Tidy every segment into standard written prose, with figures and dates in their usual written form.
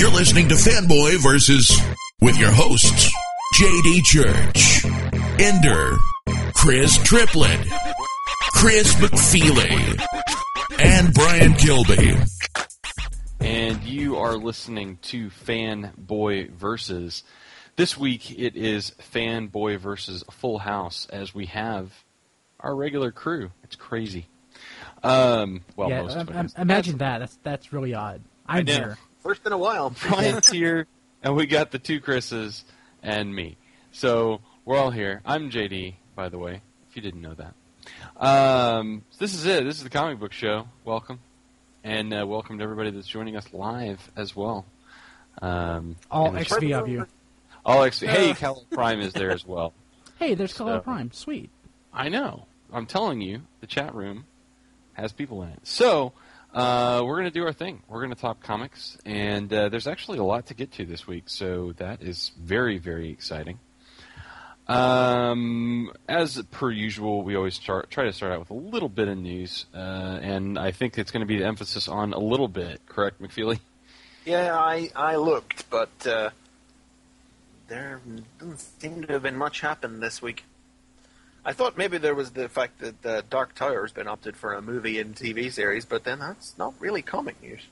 You're listening to Fanboy Versus with your hosts, J.D. Church, Ender, Chris Triplett, Chris McFeely, and Brian Kilby. And you are listening to Fanboy Versus. This week it is Fanboy Versus Full House, as we have our regular crew. It's crazy. Most of it. Imagine that. That's really odd. I'm here. First in a while. Brian's here, and we got the two Chris's and me. So we're all here. I'm JD, by the way, if you didn't know that. This is it. This is the comic book show. Welcome. And welcome to everybody that's joining us live as well. All XV of you. All XV. Hey, Color Prime is there as well. Hey, there's Color Prime. Sweet. I know. I'm telling you, the chat room has people in it. So, we're going to do our thing. We're going to talk comics, and there's actually a lot to get to this week, so that is very, very exciting. As per usual, we always try to start out with a little bit of news, and I think it's going to be the emphasis on a little bit, correct, McFeely? Yeah, I looked, but there doesn't seem to have been much happen this week. I thought maybe there was the fact that Dark Tower has been opted for a movie and TV series, but then that's not really comic news.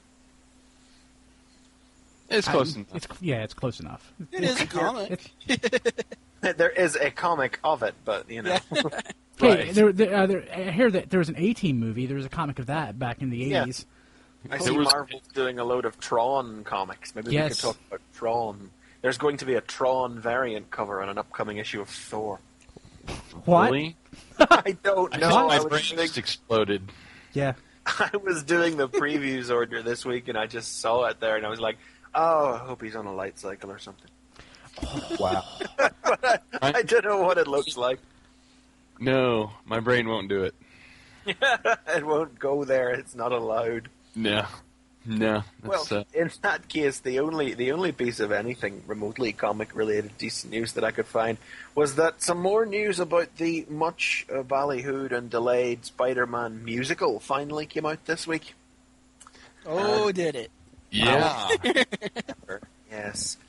It's close enough. It's close enough. It is a comic. There is a comic of it, but, you know. Hey, I hear that there was an A-Team movie. There was a comic of that back in the 80s. I see Marvel's doing a load of Tron comics. Maybe we could talk about Tron. There's going to be a Tron variant cover on an upcoming issue of Thor. What? Really? I don't know. My brain just exploded. Yeah. I was doing the previews order this week, and I just saw it there, and I was like, oh, I hope he's on a light cycle or something. Wow. But I don't know what it looks like. No, my brain won't do it. It won't go there. It's not allowed. No. Well, in that case, the only piece of anything remotely comic-related decent news that I could find was that some more news about the much ballyhooed and delayed Spider-Man musical finally came out this week. Oh, did it? Yeah. Yes.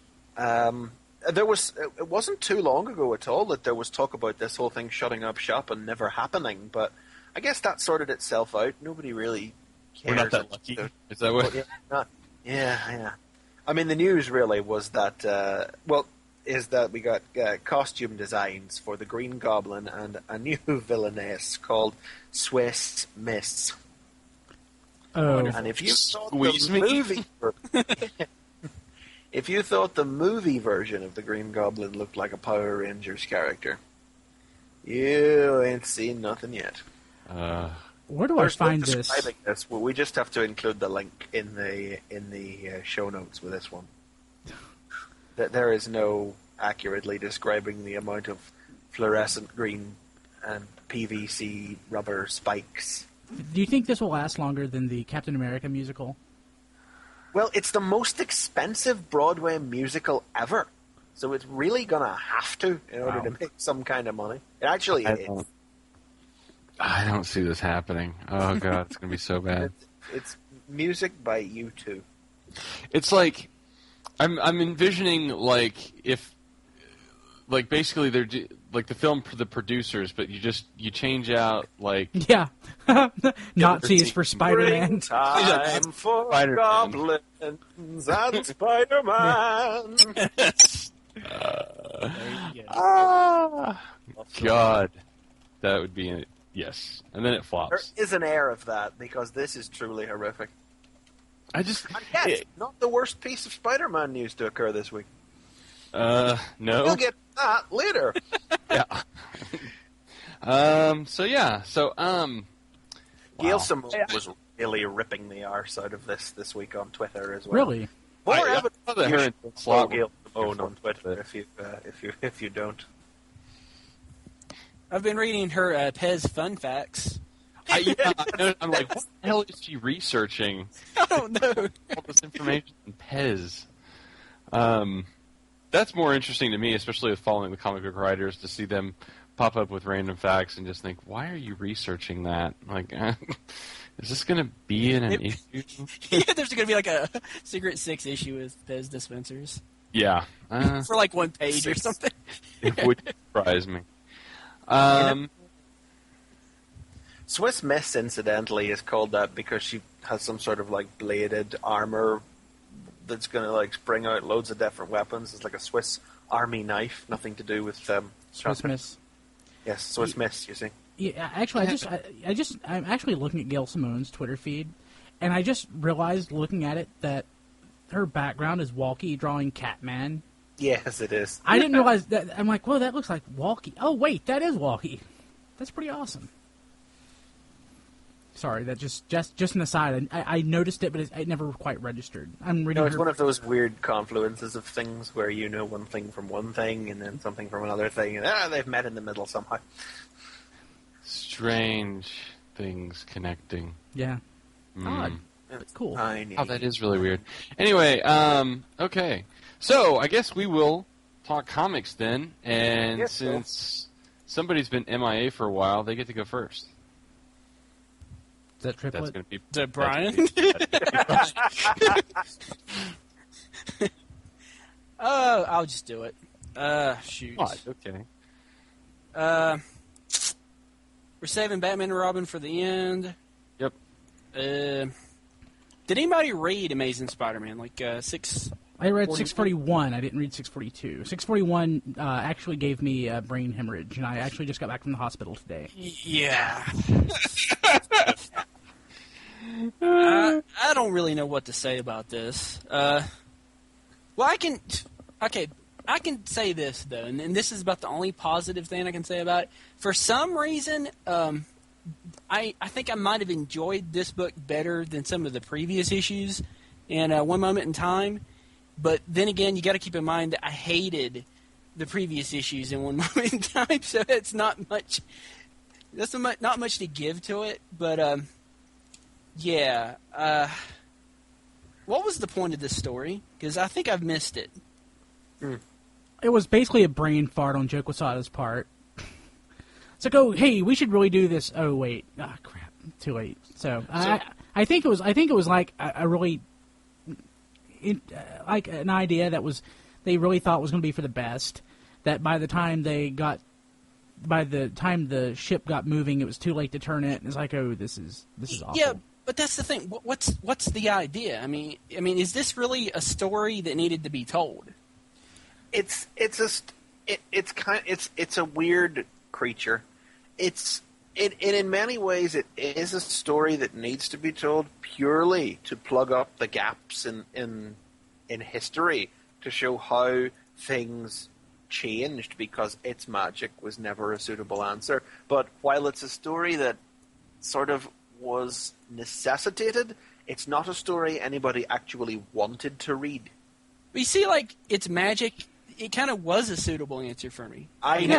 It wasn't too long ago at all that there was talk about this whole thing shutting up shop and never happening, but I guess that sorted itself out. Nobody really cares. We're not that lucky. Is that what? Yeah. I mean, the news really was that, is that we got costume designs for the Green Goblin and a new villainess called Swiss Miss. Oh. And if you thought if you thought the movie version of the Green Goblin looked like a Power Rangers character, you ain't seen nothing yet. Where do I find this? Well, we just have to include the link in the show notes with this one. There is no accurately describing the amount of fluorescent green and PVC rubber spikes. Do you think this will last longer than the Captain America musical? Well, it's the most expensive Broadway musical ever, so it's really gonna have to in order to make some kind of money. It actually is. I don't see this happening. Oh god, it's gonna be so bad. It's music by U2. It's like I'm envisioning if basically they're like the film for the producers, but you change out Nazis for Spider-Man. Time for Spider-Man. goblins and Spider-Man. God, that would be yes, and then it flops. There is an air of that because this is truly horrific. I just not the worst piece of Spider-Man news to occur this week. No. We'll get to that later. Yeah. Gail Simone was really ripping the arse out of this week on Twitter as well. Really? More I saw that her and follow Gail Simone on Twitter if you don't. I've been reading her Pez fun facts. I'm like, what the hell is she researching? I don't know. All this information on Pez. That's more interesting to me, especially with following the comic book writers, to see them pop up with random facts and just think, why are you researching that? Like, Is this going to be in an issue? Yeah, there's going to be like a Secret 6 issue with Pez dispensers. Yeah. For like one page or something. It would surprise me. Swiss Miss, incidentally, is called that because she has some sort of like bladed armor that's going to like spring out loads of different weapons. It's like a Swiss army knife, nothing to do with Swiss Miss. Yes, Swiss Miss. You see. Yeah, actually, I'm actually looking at Gail Simone's Twitter feed, and I just realized looking at it that her background is Walkie drawing Catman. Yes, it is. I didn't realize that. I'm like, whoa, that looks like Walkie. Oh wait, that is Walkie. That's pretty awesome. Sorry, that just an aside. I noticed it, but it never quite registered. I'm reading. No, it's one of those weird confluences of things where you know one thing from one thing and then something from another thing, and they've met in the middle somehow. Strange things connecting. Yeah. Odd. Cool. Oh, that is really weird. Anyway, okay. So, I guess we will talk comics then, and yes, since somebody's been MIA for a while, they get to go first. Is that Triplet? That's going to be... Is that Brian? I'll just do it. Shoot. What? Okay. We're saving Batman and Robin for the end. Yep. Did anybody read Amazing Spider-Man? Like, 6... I read 641. I didn't read 642. 641 actually gave me a brain hemorrhage, and I actually just got back from the hospital today. Yeah. I don't really know what to say about this. Well, I can say this, though, and this is about the only positive thing I can say about it. For some reason, I think I might have enjoyed this book better than some of the previous issues in One Moment in Time. But then again, you got to keep in mind that I hated the previous issues in One Moment in Time, so it's not much. That's not much to give to it. But yeah. What was the point of this story? Because I think I've missed it. It was basically a brain fart on Joe Quesada's part. It's like, oh, hey, we should really do this. Oh, wait, crap, too late. So I think it was like a really. Like an idea that they really thought was going to be for the best. That by the time the ship got moving, it was too late to turn it. And it's like, oh, this is awful. Yeah, but that's the thing. What's the idea? I mean, is this really a story that needed to be told? It's a weird creature. In many ways, it is a story that needs to be told purely to plug up the gaps in history, to show how things changed, because its magic was never a suitable answer. But while it's a story that sort of was necessitated, it's not a story anybody actually wanted to read. But you see, like, its magic, it kind of was a suitable answer for me.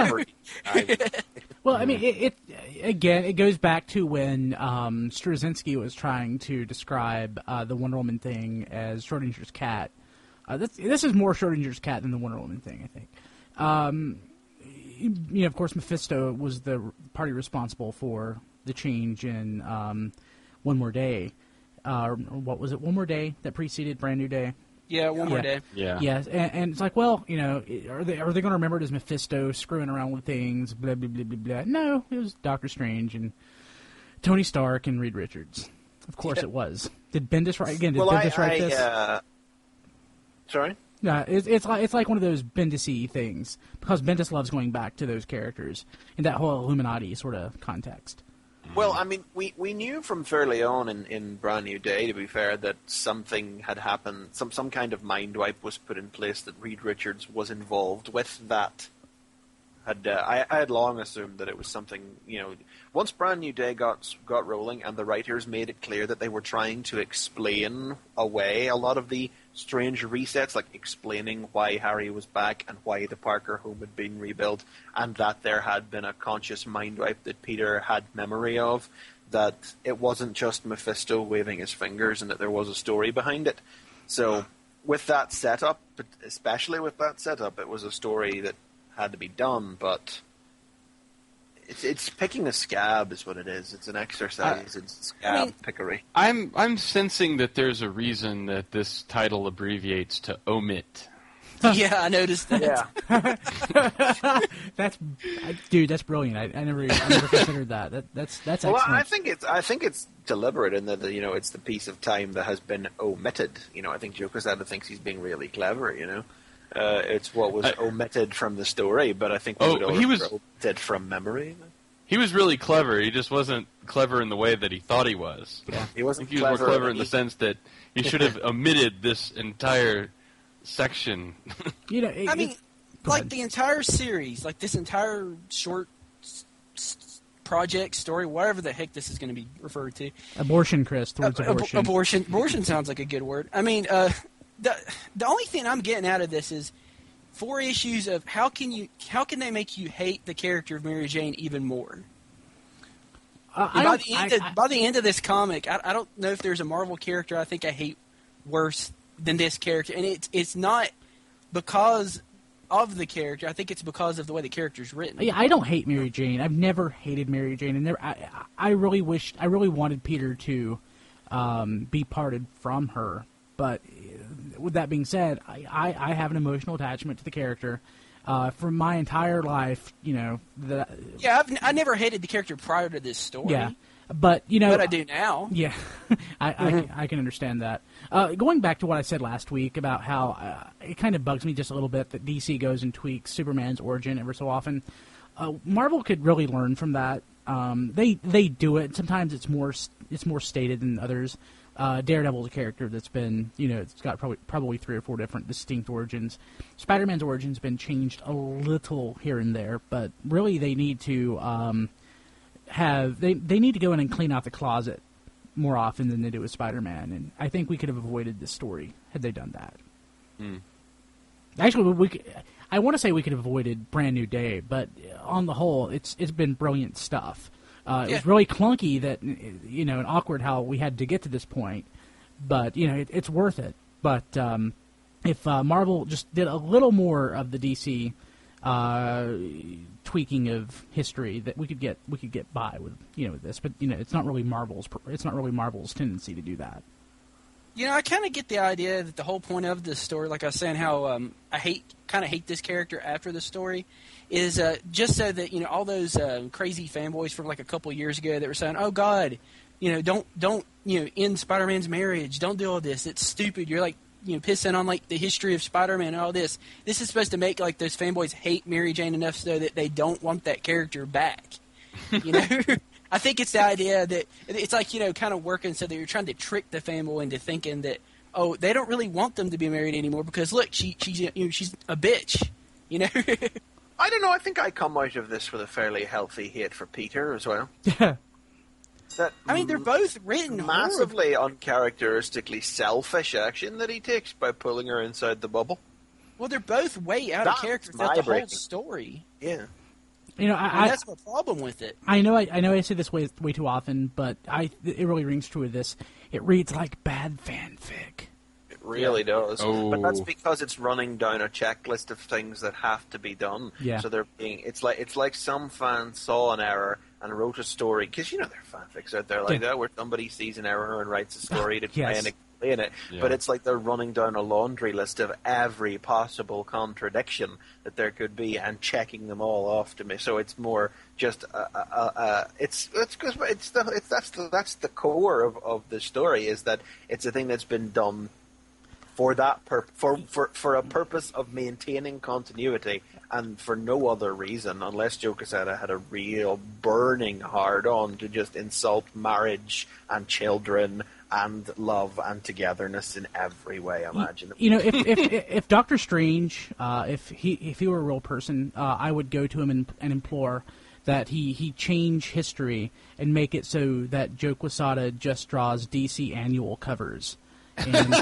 Well, I mean, it goes back to when Straczynski was trying to describe the Wonder Woman thing as Schrodinger's cat. This is more Schrodinger's cat than the Wonder Woman thing, I think. Of course, Mephisto was the party responsible for the change in One More Day. What was it? One More Day that preceded Brand New Day. Yeah, One More Day. Yeah. Yes, and it's like, well, are they going to remember it as Mephisto screwing around with things? Blah blah blah blah blah. No, it was Doctor Strange and Tony Stark and Reed Richards. Of course, it was. Did Bendis write again? Did Bendis write this? Sorry. Yeah, it's like one of those Bendis-y things, because Bendis loves going back to those characters in that whole Illuminati sort of context. Well, I mean, we knew from fairly on in Brand New Day, to be fair, that something had happened, some kind of mind wipe was put in place that Reed Richards was involved with. That I had long assumed that it was something, once Brand New Day got rolling and the writers made it clear that they were trying to explain away a lot of the strange resets, like explaining why Harry was back and why the Parker home had been rebuilt, and that there had been a conscious mind wipe that Peter had memory of, that it wasn't just Mephisto waving his fingers and that there was a story behind it. So with that setup, especially with that setup, it was a story that had to be done, but It's picking a scab is what it is. It's an exercise in scab pickery. I'm sensing that there's a reason that this title abbreviates to omit. Yeah, I noticed that. Yeah. That's brilliant. I never considered that. That's excellent. Well, I think it's deliberate in that it's the piece of time that has been omitted. I think Joe Quesada thinks he's being really clever. It's what was omitted from the story, but I think he was omitted from memory. He was really clever. He just wasn't clever in the way that he thought he was. Yeah, he wasn't. I think he was more clever in the sense that he should have omitted this entire section. The entire series, like this entire short project story, whatever the heck this is going to be referred to. Abortion, Chris. The word's abortion. Abortion sounds like a good word. I mean, the only thing I'm getting out of this is 4 issues of how can they make you hate the character of Mary Jane even more? By the end of this comic, I don't know if there's a Marvel character I think I hate worse than this character, and it's not because of the character. I think it's because of the way the character's written. Yeah, I don't hate Mary Jane. I've never hated Mary Jane, and I really wanted Peter to be parted from her. But with that being said, I have an emotional attachment to the character. For my entire life, I never hated the character prior to this story. Yeah, but but I do now. Yeah, I can understand that. Going back to what I said last week about how it kind of bugs me just a little bit that DC goes and tweaks Superman's origin ever so often. Marvel could really learn from that. They do it. Sometimes it's more stated than others. Daredevil's a character that's been, it's got probably 3 or 4 different distinct origins. Spider-Man's origin's been changed a little here and there, but really they need to they need to go in and clean out the closet more often than they do with Spider-Man, and I think we could have avoided this story had they done that. Actually, I want to say we could have avoided Brand New Day, but on the whole, it's been brilliant stuff. It was really clunky that, and awkward how we had to get to this point, but, it's worth it. But if Marvel just did a little more of the DC tweaking of history, that we could get by with, with this. But, it's not really Marvel's tendency to do that. I kind of get the idea that the whole point of this story, like I was saying, how I hate this character after the story, is just so that all those crazy fanboys from like a couple years ago that were saying, "Oh God, don't end Spider-Man's marriage, don't do all this, it's stupid." You're like pissing on like the history of Spider-Man and all this. This is supposed to make like those fanboys hate Mary Jane enough so that they don't want that character back. I think it's the idea that it's like, kind of working so that you're trying to trick the fanboy into thinking that, oh, they don't really want them to be married anymore because look, she's a bitch, I don't know. I think I come out of this with a fairly healthy hate for Peter as well. They're both written massively uncharacteristically selfish action that he takes by pulling her inside the bubble. Well, they're both way out of character throughout the whole story. Yeah. That's my problem with it. I know I say this way too often, but it really rings true with this. It reads like bad fanfic. It really does. Oh. But that's because it's running down a checklist of things that have to be done. Yeah. So it's like some fan saw an error and wrote a story, because there are fanfics out there like that where somebody sees an error and writes a story to try and explain it. Yeah. But it's like they're running down a laundry list of every possible contradiction that there could be and checking them all off to me. So it's more just that's the core of the story, is that it's a thing that's been done for that for a purpose of maintaining continuity, and for no other reason, unless Joe Quesada had a real burning hard-on to just insult marriage and children and love and togetherness in every way imaginable. If Doctor Strange, if he were a real person, I would go to him and implore that he change history and make it so that Joe Quesada just draws DC annual covers. And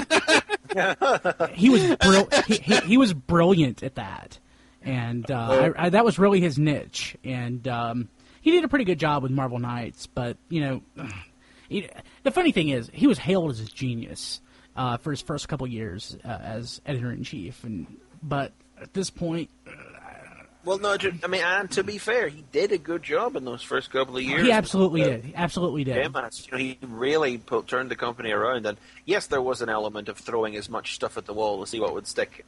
he was brilliant at that, and that was really his niche. And he did a pretty good job with Marvel Knights. But the funny thing is, he was hailed as a genius for his first couple years as editor in chief. But at this point, Well, no, I mean, and to be fair, he did a good job in those first couple of years. He absolutely did. He absolutely did. He really turned the company around. And yes, there was an element of throwing as much stuff at the wall to see what would stick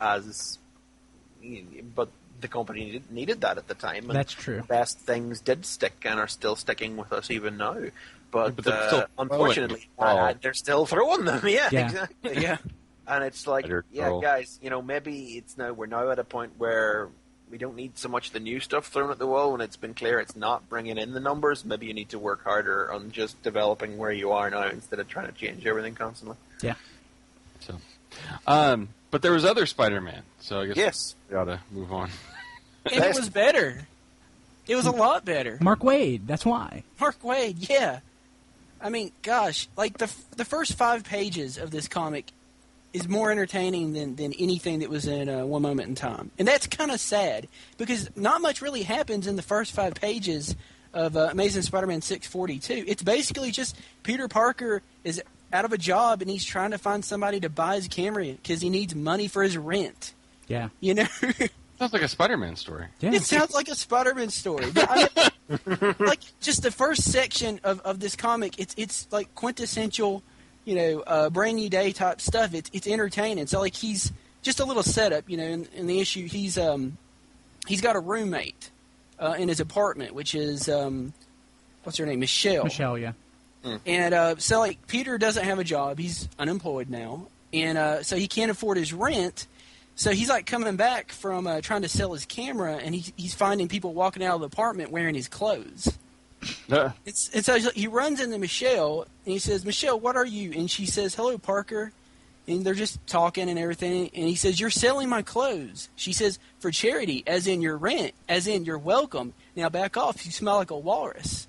but the company needed that at the time. And that's true. The best things did stick and are still sticking with us even now. But unfortunately, they're still throwing them. Yeah. Exactly. Yeah. And it's like, guys, maybe we're now at a point where we don't need so much the new stuff thrown at the wall when it's been clear it's not bringing in the numbers. Maybe you need to work harder on just developing where you are now instead of trying to change everything constantly. Yeah. So, but there was other Spider-Man, so I guess we ought to move on. And it was better. It was a lot better. Mark Waid, that's why. Mark Waid, yeah. I mean, gosh, like the first 5 pages of this comic is more entertaining than anything that was in One Moment in Time. And that's kind of sad, because not much really happens in the first 5 pages of Amazing Spider-Man 642. It's basically just Peter Parker is out of a job, and he's trying to find somebody to buy his camera because he needs money for his rent. Yeah. Sounds like a Spider-Man story. Yeah. It sounds like a Spider-Man story. But like, just the first section of this comic, it's like quintessential, brand new day type stuff. It's entertaining. So like, he's just a little setup, in the issue. He's got a roommate in his apartment, which is what's her name, Michelle. Michelle, yeah. And so like, Peter doesn't have a job. He's unemployed now, and so he can't afford his rent. So he's like coming back from trying to sell his camera, and he's finding people walking out of the apartment wearing his clothes. And so he runs into Michelle, and he says, "Michelle, what are you?" And she says, "Hello, Parker." And they're just talking and everything. And he says, "You're selling my clothes." She says, "For charity, as in your rent, as in you're welcome. Now back off, you smell like a walrus."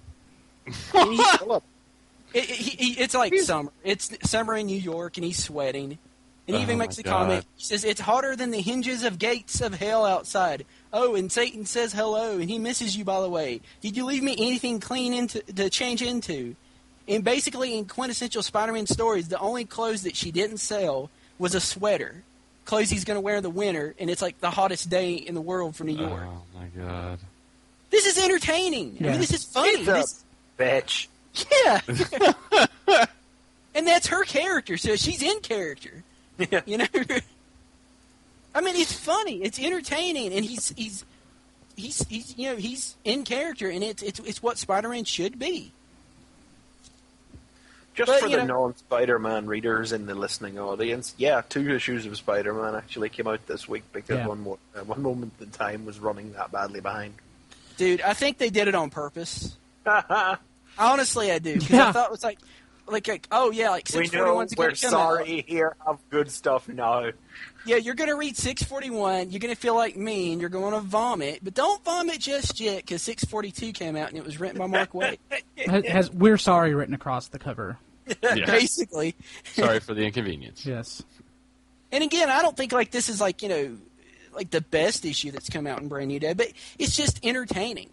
It's like summer. It's summer in New York, and he's sweating. And he even makes a comment. He says, "It's hotter than the hinges of gates of hell outside. Oh, and Satan says hello, and he misses you, by the way. Did you leave me anything clean to change into?" And basically, in quintessential Spider-Man stories, the only clothes that she didn't sell was a sweater. Clothes he's going to wear in the winter, and it's like the hottest day in the world for New York. Oh, my God. This is entertaining. Yeah. I mean, this is funny. Bitch. Yeah. And that's her character, so she's in character. Yeah. I mean, it's funny, it's entertaining, and he's in character, and it's what Spider-Man should be. For the non-Spider-Man readers in the listening audience, 2 issues of Spider-Man actually came out this week because One Moment in Time was running that badly behind. Dude, I think they did it on purpose. Honestly, I do, because I thought it was like, oh yeah, like 641's we're sorry, here, have good stuff now. Yeah, you're going to read 641, you're going to feel like me, and you're going to vomit, but don't vomit just yet, because 642 came out, and it was written by Mark Waid. Has "We're Sorry" written across the cover. Basically. Sorry for the inconvenience. Yes. And again, I don't think like this is like, like the best issue that's come out in Brand New Day, but it's just entertaining.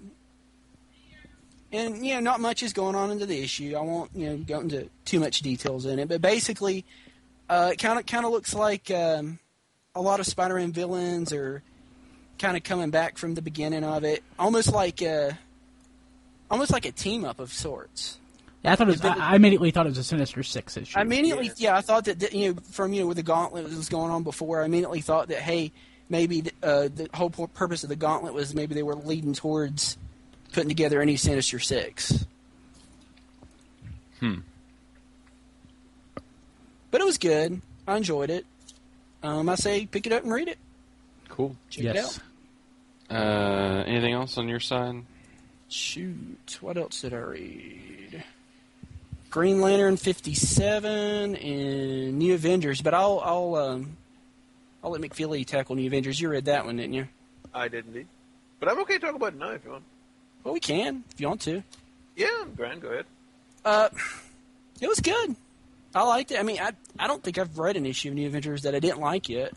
And, not much is going on into the issue. I won't, go into too much details in it. But basically, it kind of looks like a lot of Spider-Man villains are kind of coming back from the beginning of it. Almost like a team-up of sorts. Yeah, I immediately thought it was a Sinister Six issue. I thought that, from, with the Gauntlet was going on before, I immediately thought that, hey, maybe the whole purpose of the Gauntlet was maybe they were leading towards putting together any Sinister Six. But it was good. I enjoyed it. I say pick it up and read it. Cool. Check it out. Anything else on your side? Shoot. What else did I read? Green Lantern 57 and New Avengers. But I'll let McFeely tackle New Avengers. You read that one, didn't you? I did indeed. But I'm okay to talk about it now if you want. Well, we can, if you want to. Yeah, Grant, go ahead. It was good. I liked it. I mean, I don't think I've read an issue of New Avengers that I didn't like yet.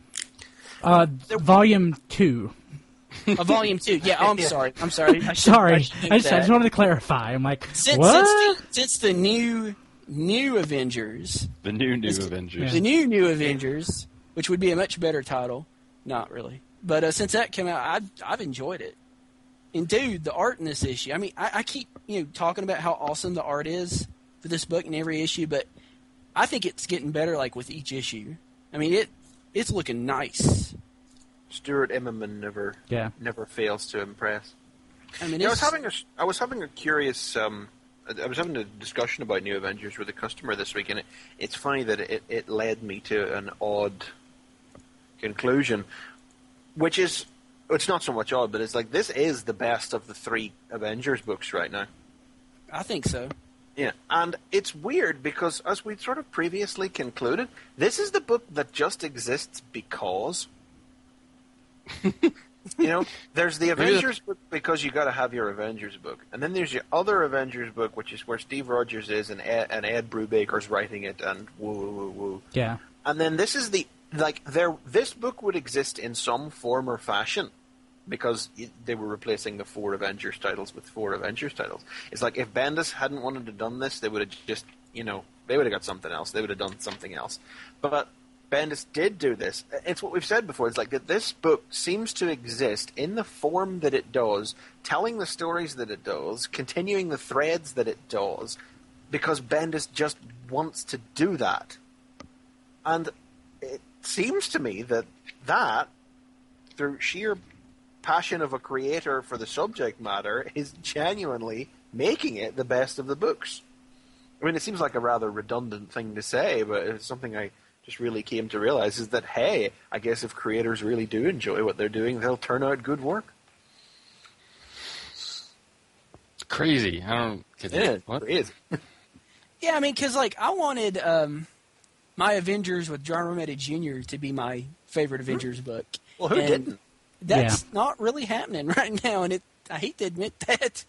Volume 2. Volume 2. Yeah, I'm sorry. I'm sorry. I just wanted to clarify. I'm like, what? Since the new Avengers. The new Avengers. The new Avengers, which would be a much better title. Not really. But since that came out, I've enjoyed it. And dude, the art in this issue. I mean, I keep talking about how awesome the art is for this book in every issue, but I think it's getting better like with each issue. I mean, it's looking nice. Stuart Immonen never fails to impress. I mean, I was having a curious. I was having a discussion about New Avengers with a customer this week, and it's funny that it led me to an odd conclusion, which is, it's not so much odd, but it's like this is the best of the 3 Avengers books right now. I think so. Yeah, and it's weird because, as we sort of previously concluded, this is the book that just exists because. There's the Avengers book because you got to have your Avengers book, and then there's your other Avengers book, which is where Steve Rogers is and Ed Brubaker's writing it, and woo. Yeah. And then this is this book would exist in some form or fashion because they were replacing the 4 Avengers titles with 4 Avengers titles. It's like if Bendis hadn't wanted to have done this, they would have just they would have got something else. They would have done something else, but Bendis did do this. It's what we've said before. It's like that this book seems to exist in the form that it does, telling the stories that it does, continuing the threads that it does, because Bendis just wants to do that. And it seems to me that through sheer passion of a creator for the subject matter, is genuinely making it the best of the books. I mean, it seems like a rather redundant thing to say, but it's something I just really came to realize, is that, hey, I guess if creators really do enjoy what they're doing, they'll turn out good work. Crazy. I don't get it. What? Crazy. Yeah, I mean, because, I wanted my Avengers with John Romita Jr. to be my favorite Avengers book. Well, who didn't? That's not really happening right now, and I hate to admit that.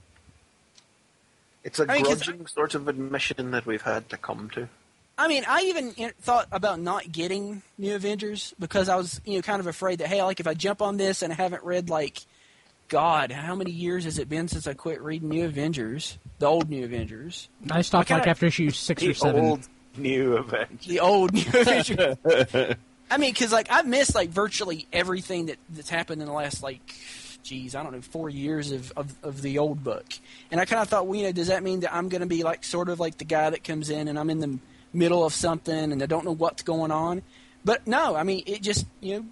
It's a grudging sort of admission that we've had to come to. I mean, I even thought about not getting New Avengers because I was, kind of afraid that, hey, if I jump on this and I haven't read, God, how many years has it been since I quit reading New Avengers? The old New Avengers. I stopped after issue 6 or 7. The old New Avengers. The old New Avengers. I mean, because, I've missed, virtually everything that's happened in the last, 4 years of the old book. And I kind of thought, does that mean that I'm going to be, sort of like the guy that comes in and I'm in the middle of something and I don't know what's going on? But no, I mean, it just,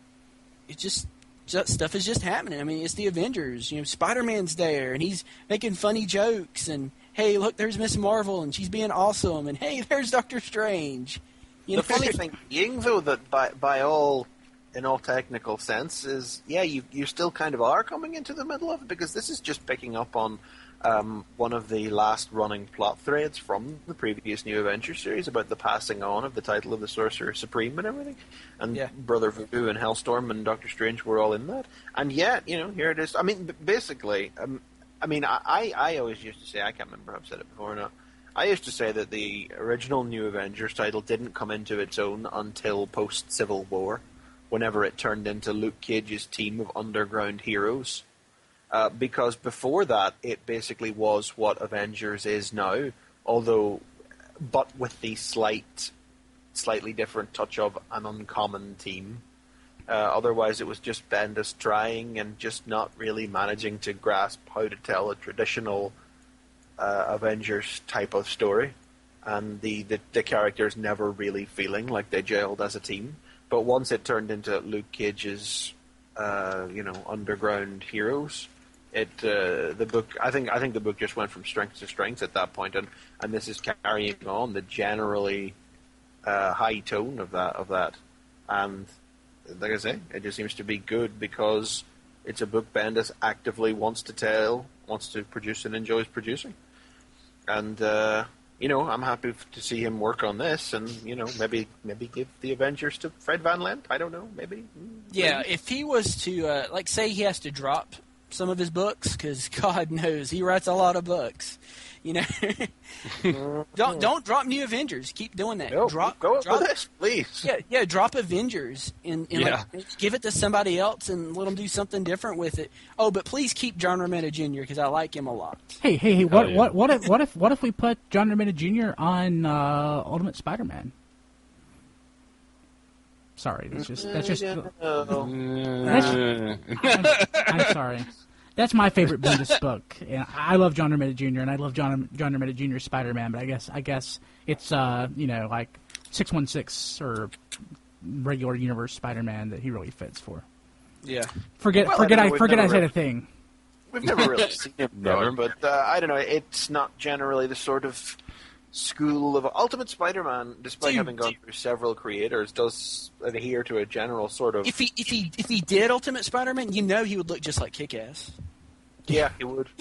stuff is just happening. I mean, it's the Avengers. Spider-Man's there and he's making funny jokes and, hey, look, there's Miss Marvel and she's being awesome and, hey, there's Doctor Strange. The funny thing being, though, that in all technical sense is, you still kind of are coming into the middle of it, because this is just picking up on one of the last running plot threads from the previous New Avengers series about the passing on of the title of the Sorcerer Supreme and everything. And Brother Voodoo and Hellstorm and Doctor Strange were all in that. And yet, here it is. I mean, basically, I always used to say, I can't remember if I've said it before or not, I used to say that the original New Avengers title didn't come into its own until post-Civil War, whenever it turned into Luke Cage's team of underground heroes. Because before that, it basically was what Avengers is now, but with the slightly different touch of an uncommon team. Otherwise, it was just Bendis trying and just not really managing to grasp how to tell a traditional Avengers type of story, and the characters never really feeling like they gelled as a team. But once it turned into Luke Cage's, underground heroes, the book. I think the book just went from strength to strength at that point, and this is carrying on the generally high tone of that. And like I say, it just seems to be good because it's a book Bendis actively wants to produce, and enjoys producing. And I'm happy to see him work on this, and maybe give the Avengers to Fred Van Lent. I don't know, maybe. Yeah, if he was to say he has to drop some of his books, because God knows he writes a lot of books. Don't drop New Avengers. Keep doing that. No, drop with this, please. Yeah. Drop Avengers and give it to somebody else and let them do something different with it. Oh, but please keep John Romita Jr. because I like him a lot. Hey! What if we put John Romita Jr. on Ultimate Spider-Man? Sorry, that's just. No. I'm sorry. That's my favorite Bendis book, and I love John Romita Jr. and I love John Romita Jr.'s Spider-Man, but I guess it's like 616 or regular universe Spider-Man that he really fits for. Yeah. Forget I said a thing. We've never really seen him there, but I don't know. It's not generally the sort of school of Ultimate Spider-Man, despite having gone through several creators, does adhere to a general sort of. If he did Ultimate Spider-Man, he would look just like Kick-Ass. Yeah, he would.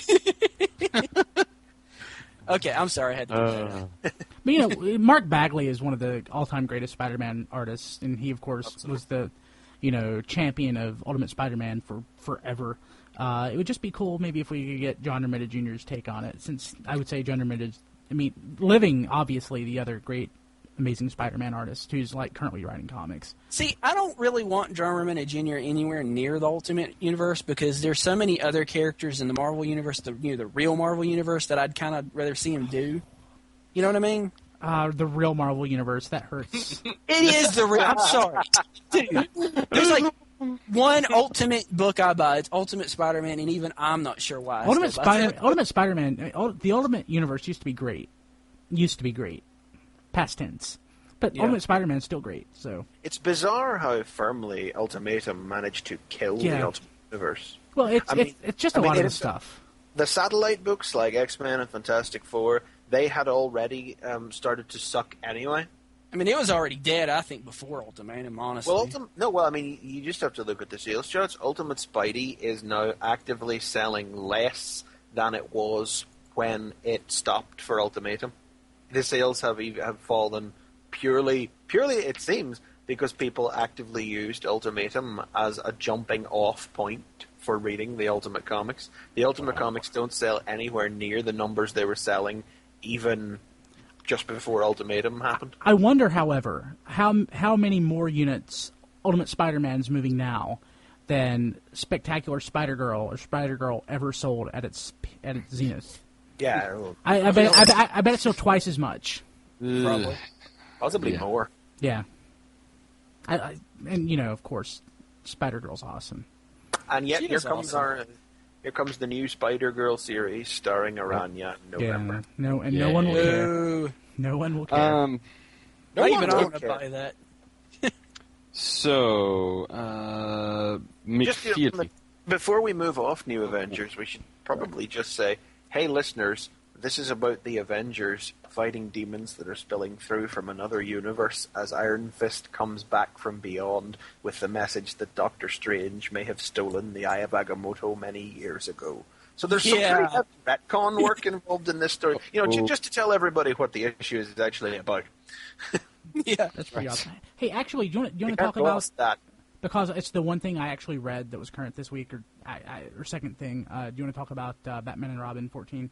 Okay, I'm sorry, I had to do that. But Mark Bagley is one of the all-time greatest Spider-Man artists, and he, of course, was the champion of Ultimate Spider-Man for forever. It would just be cool maybe if we could get John Romita Jr.'s take on it, since I would say John Romita's, living, obviously, the other great Amazing Spider-Man artist who's currently writing comics. See, I don't really want John Romita Jr. anywhere near the Ultimate Universe because there's so many other characters in the Marvel Universe, the real Marvel Universe, that I'd kind of rather see him do. You know what I mean? The real Marvel Universe, that hurts. It is the real. I'm sorry. Dude, there's one Ultimate book I buy. It's Ultimate Spider-Man, and even I'm not sure why. Ultimate Spider-Man, the Ultimate Universe used to be great. Past tense. But Ultimate Spider-Man is still great. So it's bizarre how firmly Ultimatum managed to kill the Ultimate Universe. Well, it's just a lot of the stuff. The satellite books like X-Men and Fantastic Four, they had already started to suck anyway. It was already dead, I think, before Ultimatum, honestly. Well, you just have to look at the sales charts. Ultimate Spidey is now actively selling less than it was when it stopped for Ultimatum. The sales have fallen purely, it seems, because people actively used Ultimatum as a jumping off point for reading the Ultimate Comics. The Ultimate Comics don't sell anywhere near the numbers they were selling even just before Ultimatum happened. I wonder, however, how many more units Ultimate Spider-Man's moving now than Spectacular Spider-Girl or Spider-Girl ever sold at its zenith. Yeah, I bet it's still twice as much. Probably, possibly more. Yeah, and of course, Spider-Girl's awesome. And yet here comes the new Spider-Girl series starring Aranya in November. Yeah, no one will care. No one will care. Not even I want to buy that. So, before we move off New Avengers, we should probably just say, hey, listeners, this is about the Avengers fighting demons that are spilling through from another universe as Iron Fist comes back from beyond with the message that Doctor Strange may have stolen the Eye of Agamotto many years ago. So there's some pretty heavy retcon work involved in this story. Just to tell everybody what the issue is actually about. Yeah, that's pretty awesome. Hey, actually, do you want to talk about that? Because it's the one thing I actually read that was current this week, or second thing. Do you want to talk about Batman and Robin 14?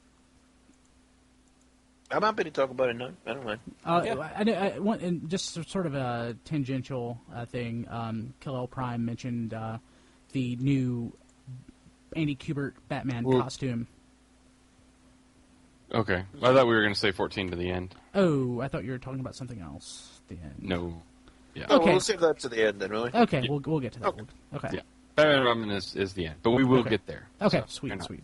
I'm happy to talk about it now. I don't mind. I want, and just sort of a tangential thing. Kal-El Prime mentioned the new Andy Kubert Batman costume. Okay. I thought we were going to say 14 to the end. Oh, I thought you were talking about something else at the end. No. Yeah. Okay. We'll save that to the end then, really. Okay, we'll get to that. Okay. Yeah. Batman and Robin is the end, but we will get there. Okay, so, sweet. So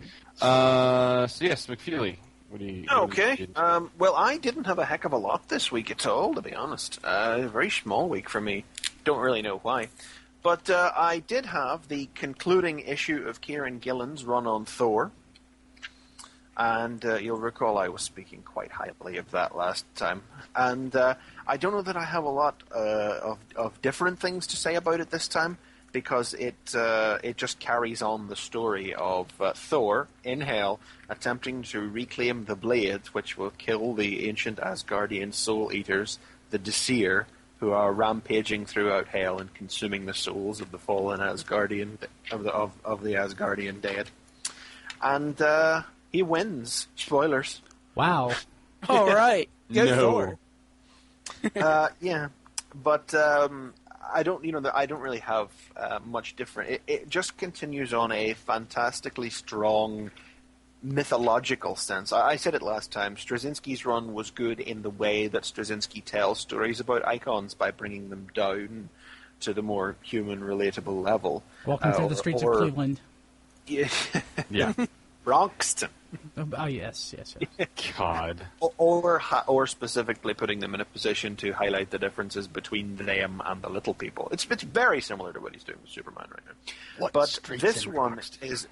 yes, McFeely. What do you? Okay. Well, I didn't have a heck of a lot this week at all, to be honest. A very small week for me. Don't really know why. But I did have the concluding issue of Kieran Gillen's run on Thor. And you'll recall I was speaking quite highly of that last time. And I don't know that I have a lot of different things to say about it this time, because it just carries on the story of Thor in Hell attempting to reclaim the blade, which will kill the ancient Asgardian soul eaters, the Disir, who are rampaging throughout Hell and consuming the souls of the fallen Asgardian of the Asgardian dead. And he wins. Spoilers. Wow. All right. Go Thor. Yeah, but I don't really have much different. It just continues on a fantastically strong mythological sense. I said it last time. Straczynski's run was good in the way that Straczynski tells stories about icons by bringing them down to the more human, relatable level. Welcome through the streets of Cleveland. Yeah. Yeah. Bronxton. Oh, yes. God. Or specifically putting them in a position to highlight the differences between them and the little people. It's very similar to what he's doing with Superman right now. But this one is...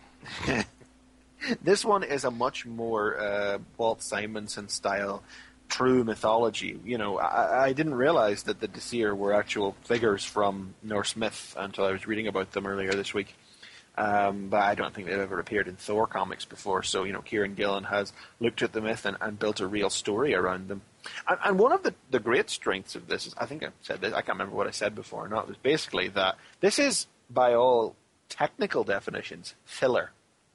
This one is a much more Walt Simonson style true mythology. You know, I didn't realize that the Disir were actual figures from Norse myth until I was reading about them earlier this week. But I don't think they've ever appeared in Thor comics before. So, you know, Kieran Gillen has looked at the myth and built a real story around them. And one of the great strengths of this is, I think I said this, I can't remember what I said before or not, was basically that this is, by all technical definitions, filler.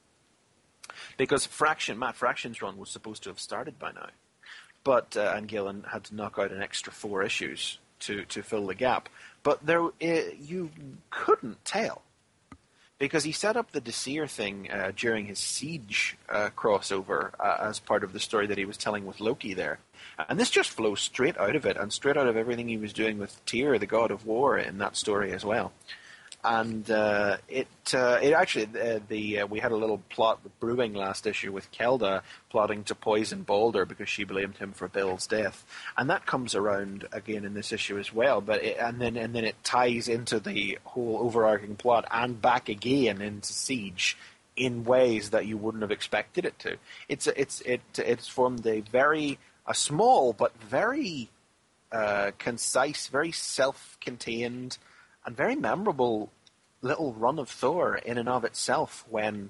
Because Matt Fraction's run was supposed to have started by now. But, and Gillen had to knock out an extra 4 issues to fill the gap. But you couldn't tell. Because he set up the Disir thing during his Siege crossover as part of the story that he was telling with Loki there. And this just flows straight out of it, and straight out of everything he was doing with Tyr, the god of war, in that story as well. And it actually, we had a little plot brewing last issue with Kelda plotting to poison Balder because she blamed him for Bill's death, and that comes around again in this issue as well. But and then it ties into the whole overarching plot and back again into Siege in ways that you wouldn't have expected it to. It's formed a small but very concise, very self-contained, and very memorable little run of Thor in and of itself when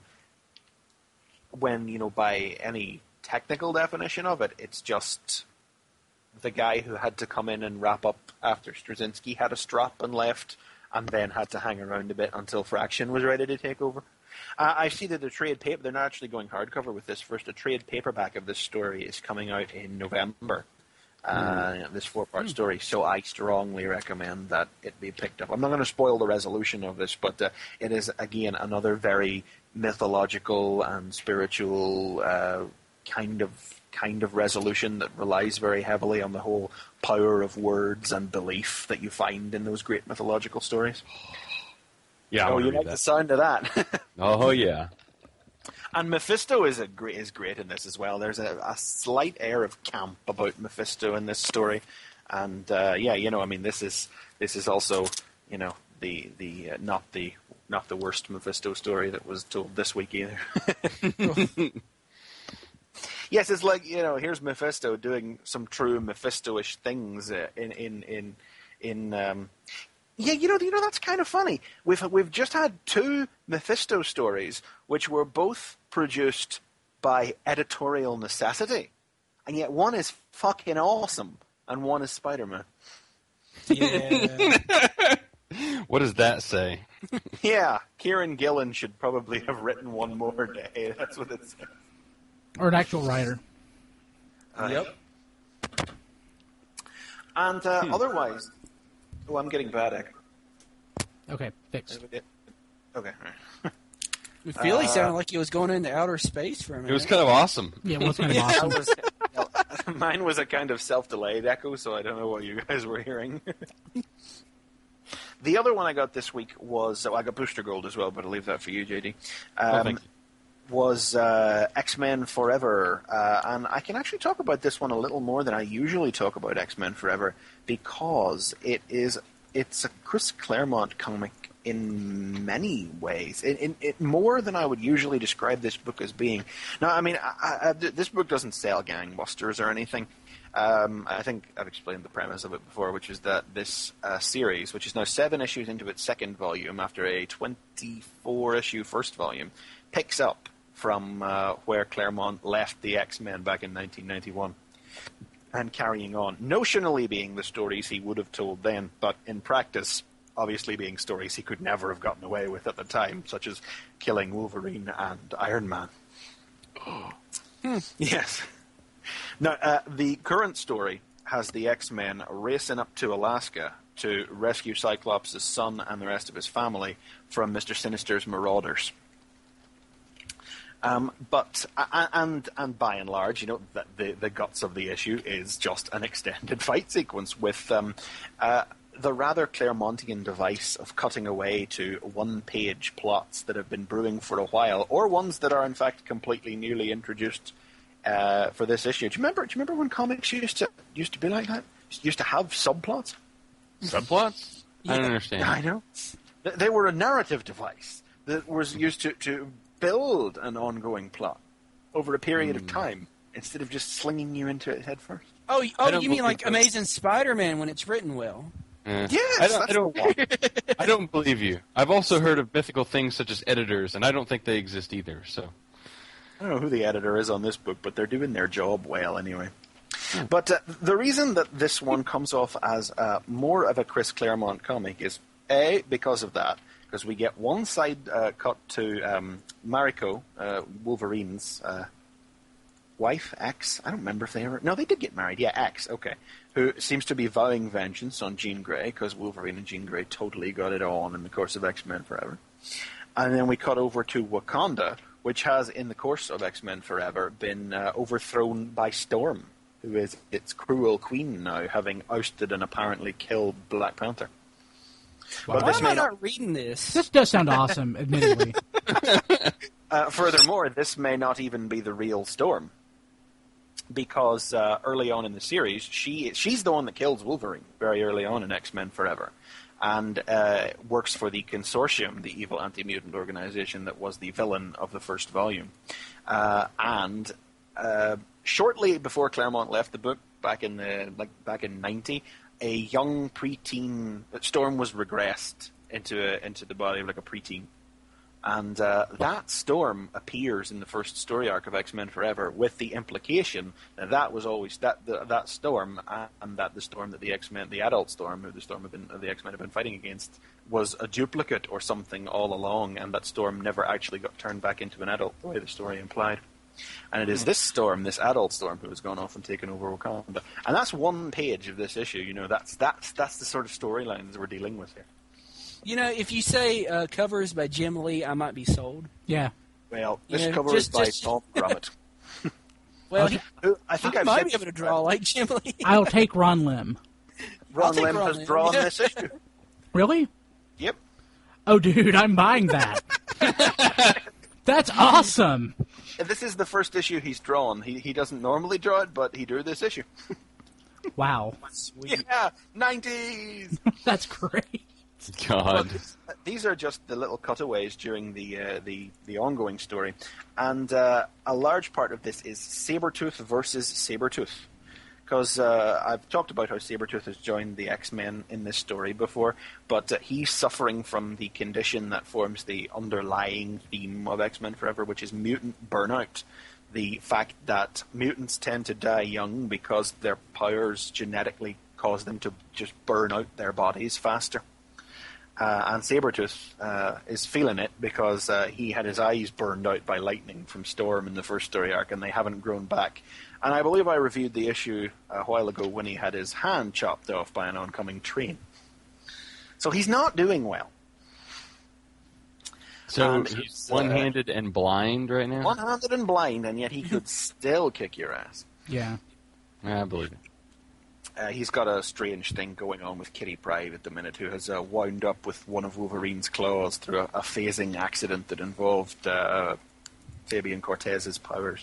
you know, by any technical definition of it, it's just the guy who had to come in and wrap up after Straczynski had a strop and left, and then had to hang around a bit until Fraction was ready to take over. I see that they're not actually going hardcover with this first. A trade paperback of this story is coming out in November. This 4-part story, so I strongly recommend that it be picked up. I'm not going to spoil the resolution of this, but it is, again, another very mythological and spiritual kind of resolution that relies very heavily on the whole power of words and belief that you find in those great mythological stories. Yeah, you like the sound of that? Oh, yeah. And Mephisto is great in this as well. There's a slight air of camp about Mephisto in this story, and this is also, you know, the not the worst Mephisto story that was told this week either. Yes, it's like, you know, here's Mephisto doing some true Mephisto-ish things Yeah, you know that's kind of funny. We've just had 2 Mephisto stories, which were both produced by editorial necessity, and yet one is fucking awesome and one is Spider-Man. Yeah. What does that say? Yeah, Kieran Gillen should probably have written one more day. That's what it says. Or an actual writer. Yep. And otherwise... Oh, I'm getting bad echo. Okay, fixed. Okay. Feely sounded like he was going into outer space for a minute. It was kind of awesome. Yeah, well, it's kind of awesome. Mine was a kind of self-delayed echo, so I don't know what you guys were hearing. The other one I got this week was... I got Booster Gold as well, but I'll leave that for you, JD. Thank you. Was X-Men Forever. And I can actually talk about this one a little more than I usually talk about X-Men Forever, because it's a Chris Claremont comic in many ways. It more than I would usually describe this book as being. Now, I mean, this book doesn't sell gangbusters or anything. I think I've explained the premise of it before, which is that this series, which is now 7 issues into its second volume after a 24-issue first volume, picks up from where Claremont left the X-Men back in 1991 and carrying on. Notionally being the stories he would have told then, but in practice, obviously being stories he could never have gotten away with at the time, such as killing Wolverine and Iron Man. Yes. Now, the current story has the X-Men racing up to Alaska to rescue Cyclops' son and the rest of his family from Mr. Sinister's marauders. But by and large, the guts of the issue is just an extended fight sequence with the rather Claremontian device of cutting away to one-page plots that have been brewing for a while, or ones that are in fact completely newly introduced for this issue. Do you remember when comics used to be like that? Used to have subplots. Subplots? Yeah. I don't understand. I know. They were a narrative device that was used to build an ongoing plot over a period of time instead of just slinging you into it head first. Oh, you mean like Amazing Spider-Man when it's written well? Yes, I don't believe you. I've also heard of mythical things such as editors, and I don't think they exist either. So I don't know who the editor is on this book, but they're doing their job well anyway. But the reason that this one comes off as more of a Chris Claremont comic is A, because of that, because we get one side cut to Mariko, Wolverine's wife, ex. I don't remember if they ever... No, they did get married. Yeah, ex, okay. Who seems to be vowing vengeance on Jean Grey, because Wolverine and Jean Grey totally got it on in the course of X-Men Forever. And then we cut over to Wakanda, which has, in the course of X-Men Forever, been overthrown by Storm, who is its cruel queen now, having ousted and apparently killed Black Panther. Wow. Why am I not reading this? This does sound awesome, admittedly. Furthermore, this may not even be the real Storm, because early on in the series, she's the one that kills Wolverine very early on in X-Men Forever, and works for the Consortium, the evil anti-mutant organization that was the villain of the first volume. And shortly before Claremont left the book, back in 90, a young preteen Storm was regressed into the body of like a preteen, and that Storm appears in the first story arc of X-Men Forever with the implication that was always that Storm, and that the Storm that the X-Men, the adult Storm, who the X-Men have been fighting against, was a duplicate or something all along, and that Storm never actually got turned back into an adult the way the story implied. And it is this Storm, this adult Storm, who has gone off and taken over Wakanda. And that's one page of this issue. That's the sort of storylines we're dealing with here. If you say covers by Jim Lee, I might be sold. Yeah. Well, this cover is by Tom Grummett. Well, I think I I might be able to draw like Jim Lee. I'll take Ron Lim. Ron Lim has drawn this issue. Really? Yep. Oh, dude, I'm buying that. That's awesome. This is the first issue he's drawn. He doesn't normally draw it, but he drew this issue. Wow. Sweet. Yeah, 90s. That's great. God. Well, these are just the little cutaways during the ongoing story, and a large part of this is Sabretooth versus Sabretooth. Because I've talked about how Sabretooth has joined the X-Men in this story before, but he's suffering from the condition that forms the underlying theme of X-Men Forever, which is mutant burnout. The fact that mutants tend to die young because their powers genetically cause them to just burn out their bodies faster. And Sabretooth is feeling it because he had his eyes burned out by lightning from Storm in the first story arc, and they haven't grown back. And I believe I reviewed the issue a while ago when he had his hand chopped off by an oncoming train. So he's not doing well. So he's one-handed and blind right now? One-handed and blind, and yet he could still kick your ass. Yeah. I believe it. He's got a strange thing going on with Kitty Pryde at the minute, who has wound up with one of Wolverine's claws through a phasing accident that involved Fabian Cortez's powers.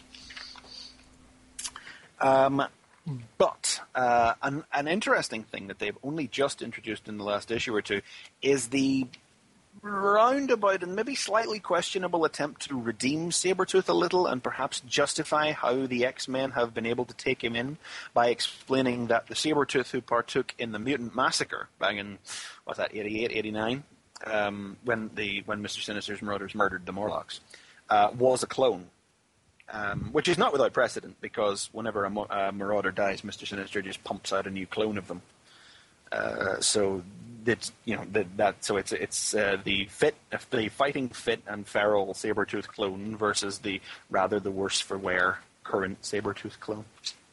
But an interesting thing that they've only just introduced in the last issue or two is the roundabout and maybe slightly questionable attempt to redeem Sabretooth a little and perhaps justify how the X-Men have been able to take him in by explaining that the Sabretooth who partook in the mutant massacre back in, 88, 89, when Mr. Sinister's marauders murdered the Morlocks, was a clone. Which is not without precedent, because whenever a marauder dies, Mr. Sinister just pumps out a new clone of them. So it's the fighting fit and feral Sabretooth clone versus the rather the worse for wear current Sabretooth clone.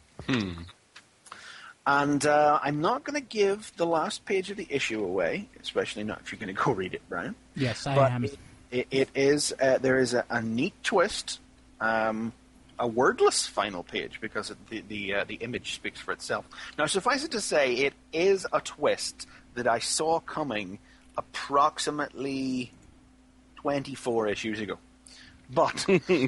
And I'm not going to give the last page of the issue away, especially not if you're going to go read it, Brian. Yes, I am. It is there is a neat twist a wordless final page because the image speaks for itself. Now, suffice it to say, it is a twist that I saw coming approximately 24 issues ago. But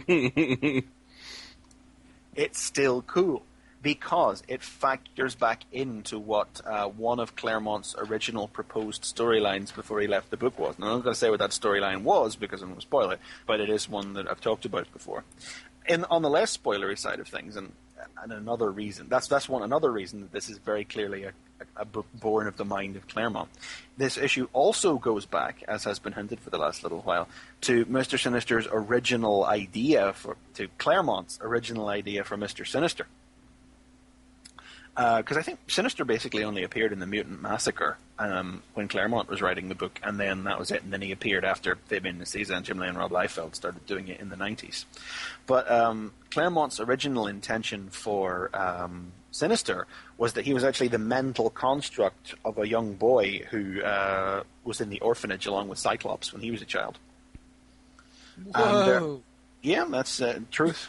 it's still cool because it factors back into what one of Claremont's original proposed storylines before he left the book was. And I'm not going to say what that storyline was because I'm going to spoil it, but it is one that I've talked about before. On the less spoilery side of things, and another reason, another reason that this is very clearly a book born of the mind of Claremont. This issue also goes back, as has been hinted for the last little while, to Mr. Sinister's original idea to Claremont's original idea for Mr. Sinister. Because I think Sinister basically only appeared in the Mutant Massacre when Claremont was writing the book, and then that was it. And then he appeared after Fabian Nicieza and Jim Lee and Rob Liefeld started doing it in the 90s. But Claremont's original intention for Sinister was that he was actually the mental construct of a young boy who was in the orphanage along with Cyclops when he was a child. Whoa! Yeah, that's truth.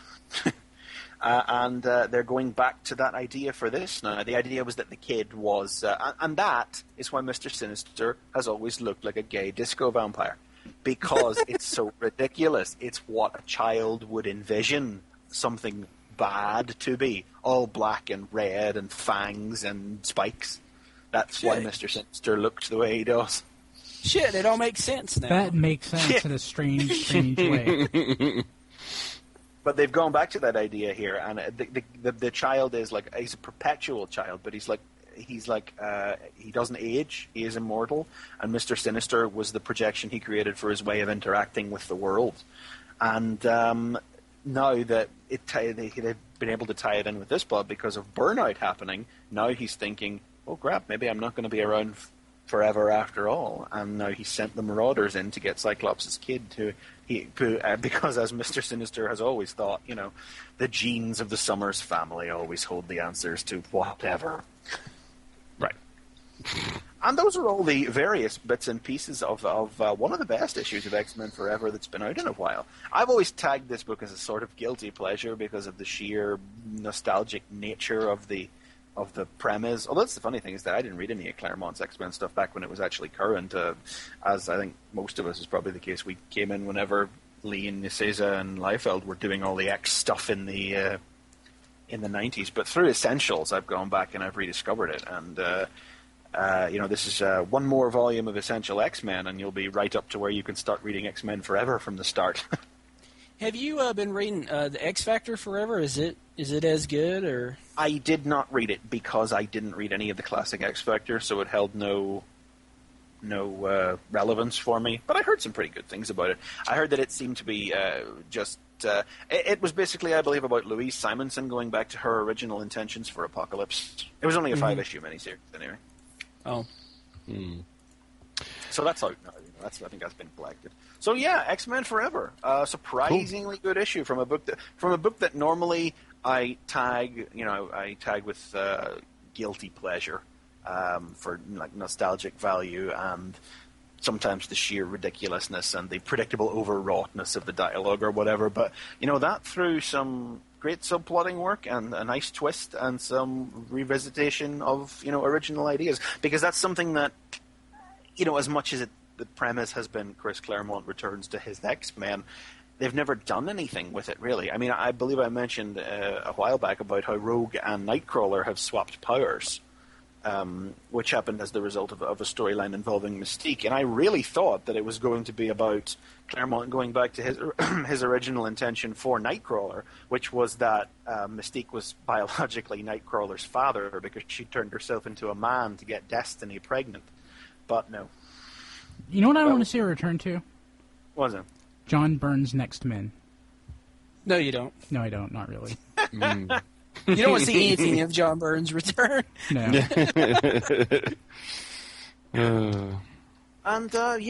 And they're going back to that idea for this now. The idea was that the kid was... and that is why Mr. Sinister has always looked like a gay disco vampire. Because it's so ridiculous. It's what a child would envision something bad to be. All black and red and fangs and spikes. That's why Mr. Sinister looks the way he does. Shit, it all makes sense now. That makes sense in a strange way. But they've gone back to that idea here, and the child is like, he's a perpetual child, but he doesn't age, he is immortal, and Mr. Sinister was the projection he created for his way of interacting with the world. And now that they've been able to tie it in with this plot because of burnout happening, now he's thinking, oh crap, maybe I'm not going to be around forever after all. And now he sent the Marauders in to get Cyclops' kid because as Mr. Sinister has always thought, the genes of the Summers family always hold the answers to whatever. Right. And those are all the various bits and pieces of one of the best issues of X-Men Forever that's been out in a while. I've always tagged this book as a sort of guilty pleasure because of the sheer nostalgic nature of the premise. Although that's the funny thing is that I didn't read any of Claremont's X-Men stuff back when it was actually current, as I think most of us is probably the case. We came in whenever Lee and Nicieza and Liefeld were doing all the X stuff in the 90s. But through Essentials, I've gone back and I've rediscovered it. And this is one more volume of Essential X-Men, and you'll be right up to where you can start reading X-Men Forever from the start. Have you been reading the X Factor Forever? Is it as good, or? I did not read it because I didn't read any of the classic X Factor, so it held no relevance for me. But I heard some pretty good things about it. I heard that it seemed to be it was basically, I believe, about Louise Simonson going back to her original intentions for Apocalypse. It was only a 5-issue miniseries, anyway. Oh. So that's out now. I think that's been collected. So yeah, X-Men Forever, surprisingly good issue from a book that normally I tag with guilty pleasure for like nostalgic value and sometimes the sheer ridiculousness and the predictable overwroughtness of the dialogue or whatever. But that through some great subplotting work and a nice twist and some revisitation of original ideas, because that's something that as much as the premise has been Chris Claremont returns to his X-Men, they've never done anything with it, really. I mean, I believe I mentioned a while back about how Rogue and Nightcrawler have swapped powers, which happened as the result of a storyline involving Mystique. And I really thought that it was going to be about Claremont going back to his original intention for Nightcrawler, which was that Mystique was biologically Nightcrawler's father because she turned herself into a man to get Destiny pregnant. But no. You know what I want to see a return to? What was it? John Byrne's Next Men. No, you don't. No, I don't. Not really. You don't want to see anything of John Byrne's return. No. And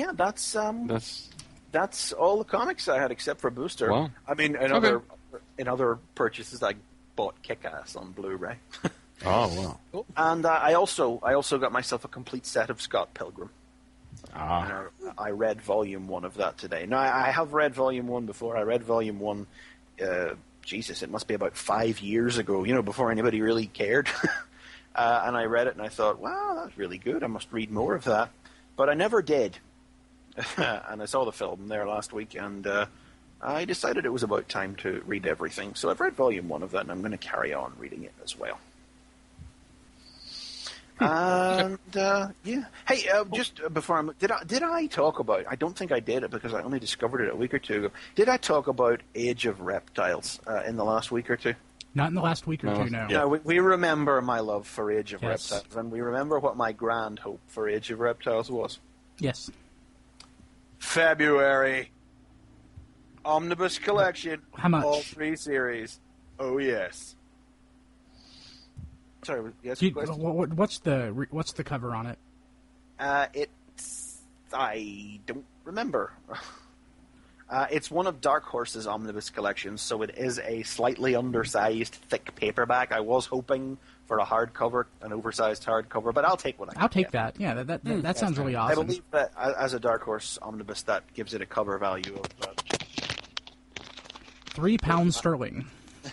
that's all the comics I had except for Booster. Wow. I mean, in other purchases, I bought Kick-Ass on Blu-ray. Oh wow! And I also got myself a complete set of Scott Pilgrim. I read Volume 1 of that today. Now, I have read Volume 1 before. I read Volume 1 Jesus, it must be about 5 years ago, before anybody really cared. And I read it and I thought, wow, that's really good. I must read more of that. But I never did. And I saw the film there last week, and I decided it was about time to read everything. So I've read volume 1 of that, and I'm going to carry on reading it as well. And yeah. Hey, just before did I talk about? I don't think I did it because I only discovered it a week or two ago. Did I talk about Age of Reptiles in the last week or two? Not in the last week or two, no. Yeah, we remember my love for Age of Reptiles, and we remember what my grand hope for Age of Reptiles was. Yes. February. Omnibus collection. How much? All 3 series. Oh, yes. Sorry, yes. What's the cover on it? I don't remember. It's one of Dark Horse's omnibus collections, so it is a slightly undersized, thick paperback. I was hoping for a hardcover, an oversized hardcover, but I'll take what I can. I'll take that. Yeah, that sounds really awesome. I believe that as a Dark Horse omnibus, that gives it a cover value of £3 sterling.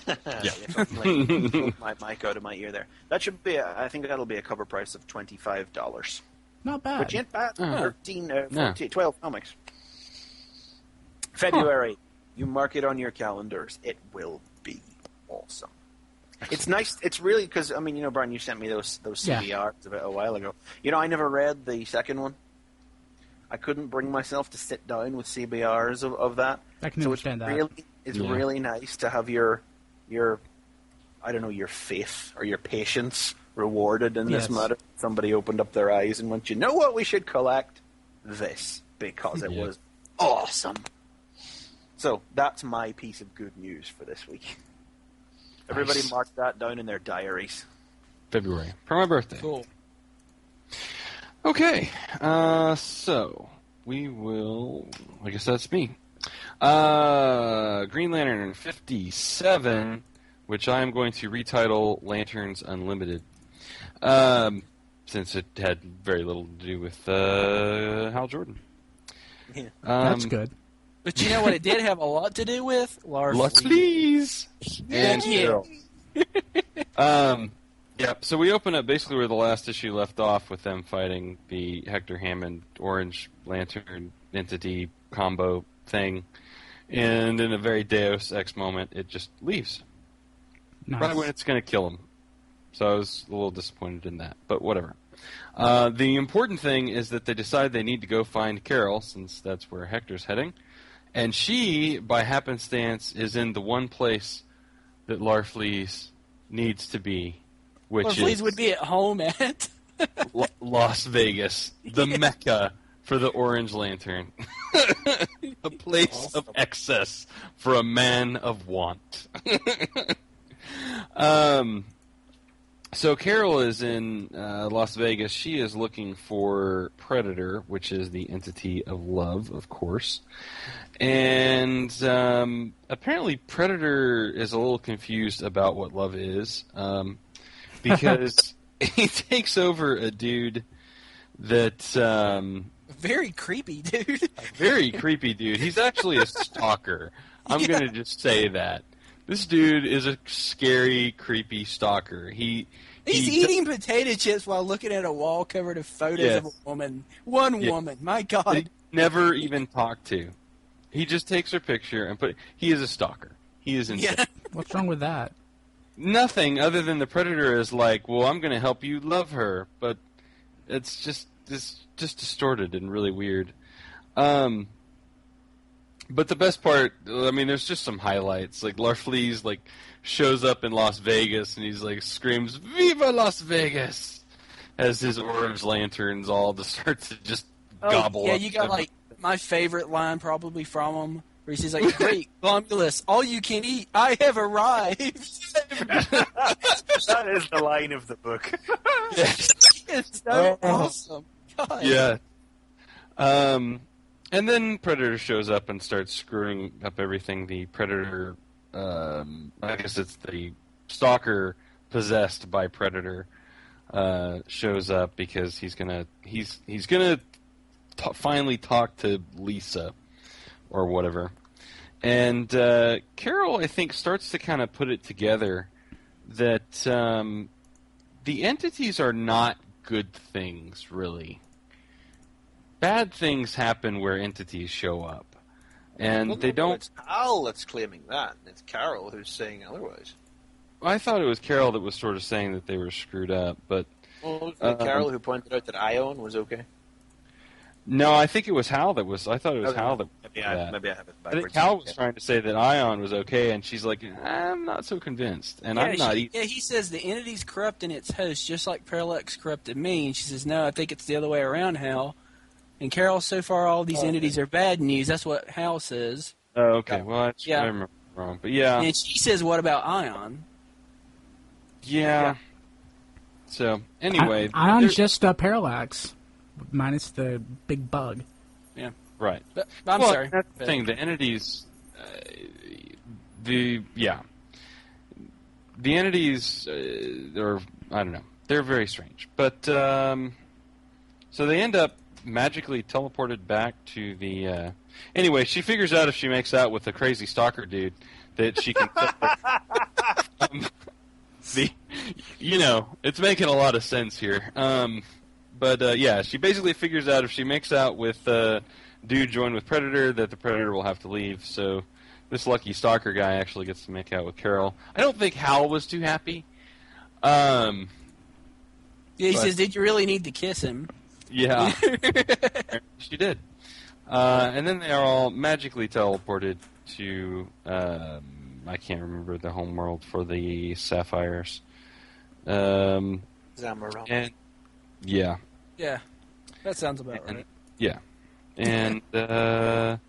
Yeah, my mic out of my ear there. That should be. I think that'll be a cover price of $25. Not bad. Which ain't bad. 12 comics. February. You mark it on your calendars. It will be awesome. It's nice. It's really because Brian, you sent me those CBRs a while ago. I never read the second one. I couldn't bring myself to sit down with CBRs of that. I can understand that. It's really nice to have your I don't know, your faith or your patience rewarded in this matter. Somebody opened up their eyes and went, you know what, we should collect this because it was awesome. So that's my piece of good news for this week. Everybody mark that down in their diaries. February. For my birthday. Cool. Okay. So we will, I guess that's me. Green Lantern 57, which I am going to retitle Lanterns Unlimited, since it had very little to do with Hal Jordan. Yeah. That's good. But you know what it did have a lot to do with? Larfleeze. And so we open up basically where the last issue left off with them fighting the Hector Hammond Orange Lantern entity combo thing. And in a very Deus Ex moment, it just leaves. Nice. Right when it's going to kill him. So I was a little disappointed in that, but whatever. The important thing is that they decide they need to go find Carol, since that's where Hector's heading. And she, by happenstance, is in the one place that Larfleeze needs to be, which Larfleeze would be at home at Las Vegas, the Mecca for the Orange Lantern. A place of excess for a man of want. So Carol is in Las Vegas. She is looking for Predator, which is the entity of love, of course. And apparently Predator is a little confused about what love is, because he takes over a dude that... very creepy dude. Very creepy dude. He's actually a stalker. I'm going to just say that. This dude is a scary, creepy stalker. He's eating potato chips while looking at a wall covered in photos of a woman. One woman. My God. He never even talked to. He just takes her picture and he is a stalker. He is insane. Yeah. What's wrong with that? Nothing other than the Predator is like, well, I'm going to help you love her, but it's just distorted and really weird. But the best part, I mean, there's just some highlights. Like Larfleeze shows up in Las Vegas and he's screams, "Viva Las Vegas!" as his orange lanterns all just start to just gobble. Yeah, up you got my favorite line probably from him, where he's like, "Great, Glomulus, all you can eat. I have arrived." That is the line of the book. It's so awesome. God. Yeah. And then Predator shows up and starts screwing up everything. The Predator, I guess it's the stalker possessed by Predator, shows up because he's gonna finally talk to Lisa or whatever. And Carol, I think, starts to kind of put it together that the entities are not good things, really. Bad things happen where entities show up. And they don't... It's Hal that's claiming that. It's Carol who's saying otherwise. I thought it was Carol that was sort of saying that they were screwed up, but... Well, was it Carol who pointed out that Ion was okay? No, I think it was Hal that was... I thought it was Hal that... Maybe I have it backwards. I think Hal was trying to say that Ion was okay, and she's like, I'm not so convinced. And I'm not either. Yeah, he says the entity's corrupting its host, just like Parallax corrupted me. And she says, no, I think it's the other way around, Hal. And Carol, so far all these entities are bad news. That's what Hal says. Oh, okay. Well, I remember wrong. But yeah. And she says, what about Ion? Yeah. So, anyway. Ion's just Parallax, minus the big bug. Yeah. Right. But I'm sorry. That's the thing. The entities... The entities are... I don't know. They're very strange. But, so they end up magically teleported back to the... Anyway, she figures out if she makes out with the crazy stalker dude that she can... it's making a lot of sense here. But yeah, she basically figures out if she makes out with dude joined with Predator, that the Predator will have to leave. So this lucky stalker guy actually gets to make out with Carol. I don't think Hal was too happy. Yeah, he says, did you really need to kiss him? Yeah. She did. And then they are all magically teleported to, I can't remember the home world for the Sapphires. Zamaron. And, yeah. Yeah, that sounds about right. Yeah. And the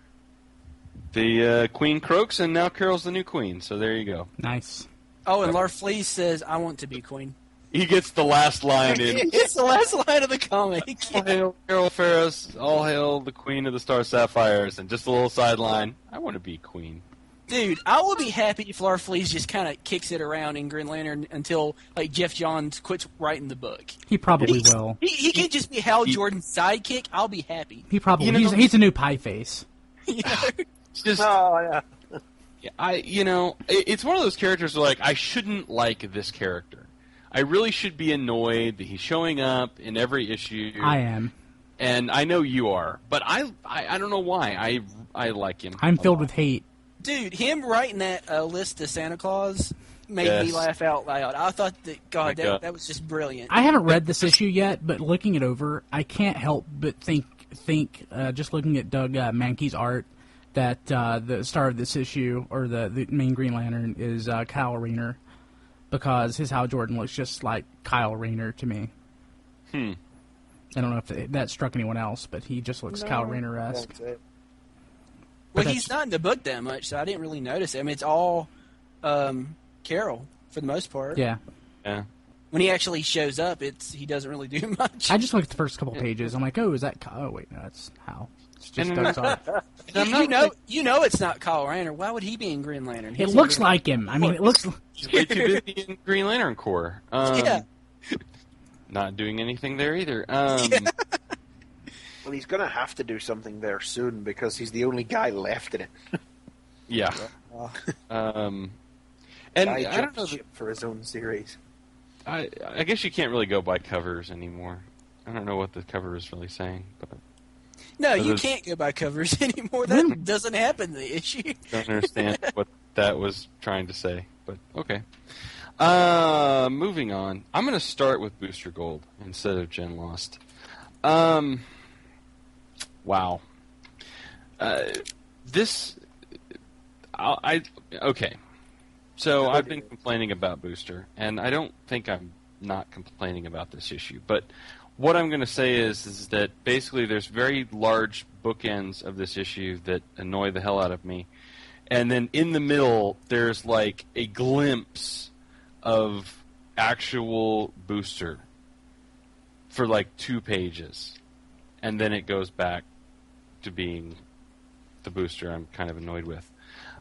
queen croaks, and now Carol's the new queen, so there you go. Nice. Oh, and Larfleeze says, I want to be queen. He gets the last line in. It's the last line of the comic. All hail Carol Ferris, all hail the queen of the Star Sapphires, and just a little sideline, I want to be queen. Dude, I will be happy if Larfleeze just kind of kicks it around in Green Lantern until like Jeff Johns quits writing the book. He probably will. He can just be Hal Jordan's sidekick. I'll be happy. He probably he's a new pie face. It's just, yeah. It's one of those characters where, like, I shouldn't like this character. I really should be annoyed that he's showing up in every issue. I am. And I know you are, but I don't know why. I like him. I'm filled with hate. Dude, him writing that list of Santa Claus made me laugh out loud. I thought that was just brilliant. I haven't read this issue yet, but looking it over, I can't help but think just looking at Doug Mankey's art, that the star of this issue, or the main Green Lantern, is Kyle Rayner, because his Hal Jordan looks just like Kyle Rayner to me. I don't know if that struck anyone else, but he just looks Kyle Rayner-esque. Well, he's not in the book that much, so I didn't really notice it. I mean, it's all Carol, for the most part. Yeah. When he actually shows up, he doesn't really do much. I just looked at the first couple pages. I'm like, oh, is that Kyle? Oh, wait, no, that's Hal. It's just Doug's art. You know it's not Kyle Rayner. Why would he be in Green Lantern? It looks like him. I mean, it looks... He's way too busy in Green Lantern Corps. Yeah. Not doing anything there either. Well, he's going to have to do something there soon because he's the only guy left in it. Yeah. And I don't know for his own series. I guess you can't really go by covers anymore. I don't know what the cover is really saying, but no, you can't go by covers anymore. That doesn't happen in the issue. Don't understand what that was trying to say, but okay. Moving on. I'm going to start with Booster Gold instead of Gen Lost. Wow. Okay. So I've been complaining about Booster, and I don't think I'm not complaining about this issue. But what I'm going to say is that basically there's very large bookends of this issue that annoy the hell out of me. And then in the middle, there's like a glimpse of actual Booster for like 2 pages. And then it goes back to being the Booster I'm kind of annoyed with.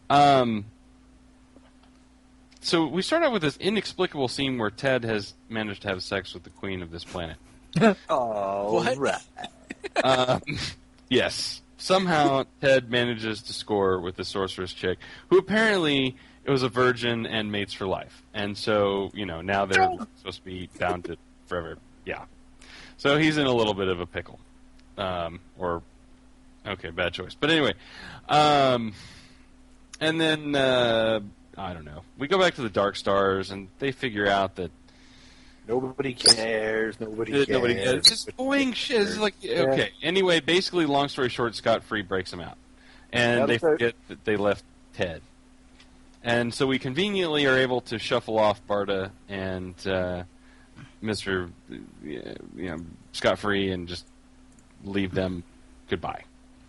So we start out with this inexplicable scene where Ted has managed to have sex with the queen of this planet. Oh, what? Right. Yes. somehow Ted manages to score with the sorceress chick, who apparently was a virgin and mates for life. And so, now they're supposed to be bound to forever. Yeah. So he's in a little bit of a pickle. Okay, bad choice. But anyway, and then, I don't know. We go back to the Dark Stars, and they figure out that nobody cares. Nobody cares. It's just boring shit. It's like, okay. Anyway, basically, long story short, Scott-free breaks them out. And they forget that they left Ted. And so we conveniently are able to shuffle off Barda and Mr. Scott-free and just leave them goodbye.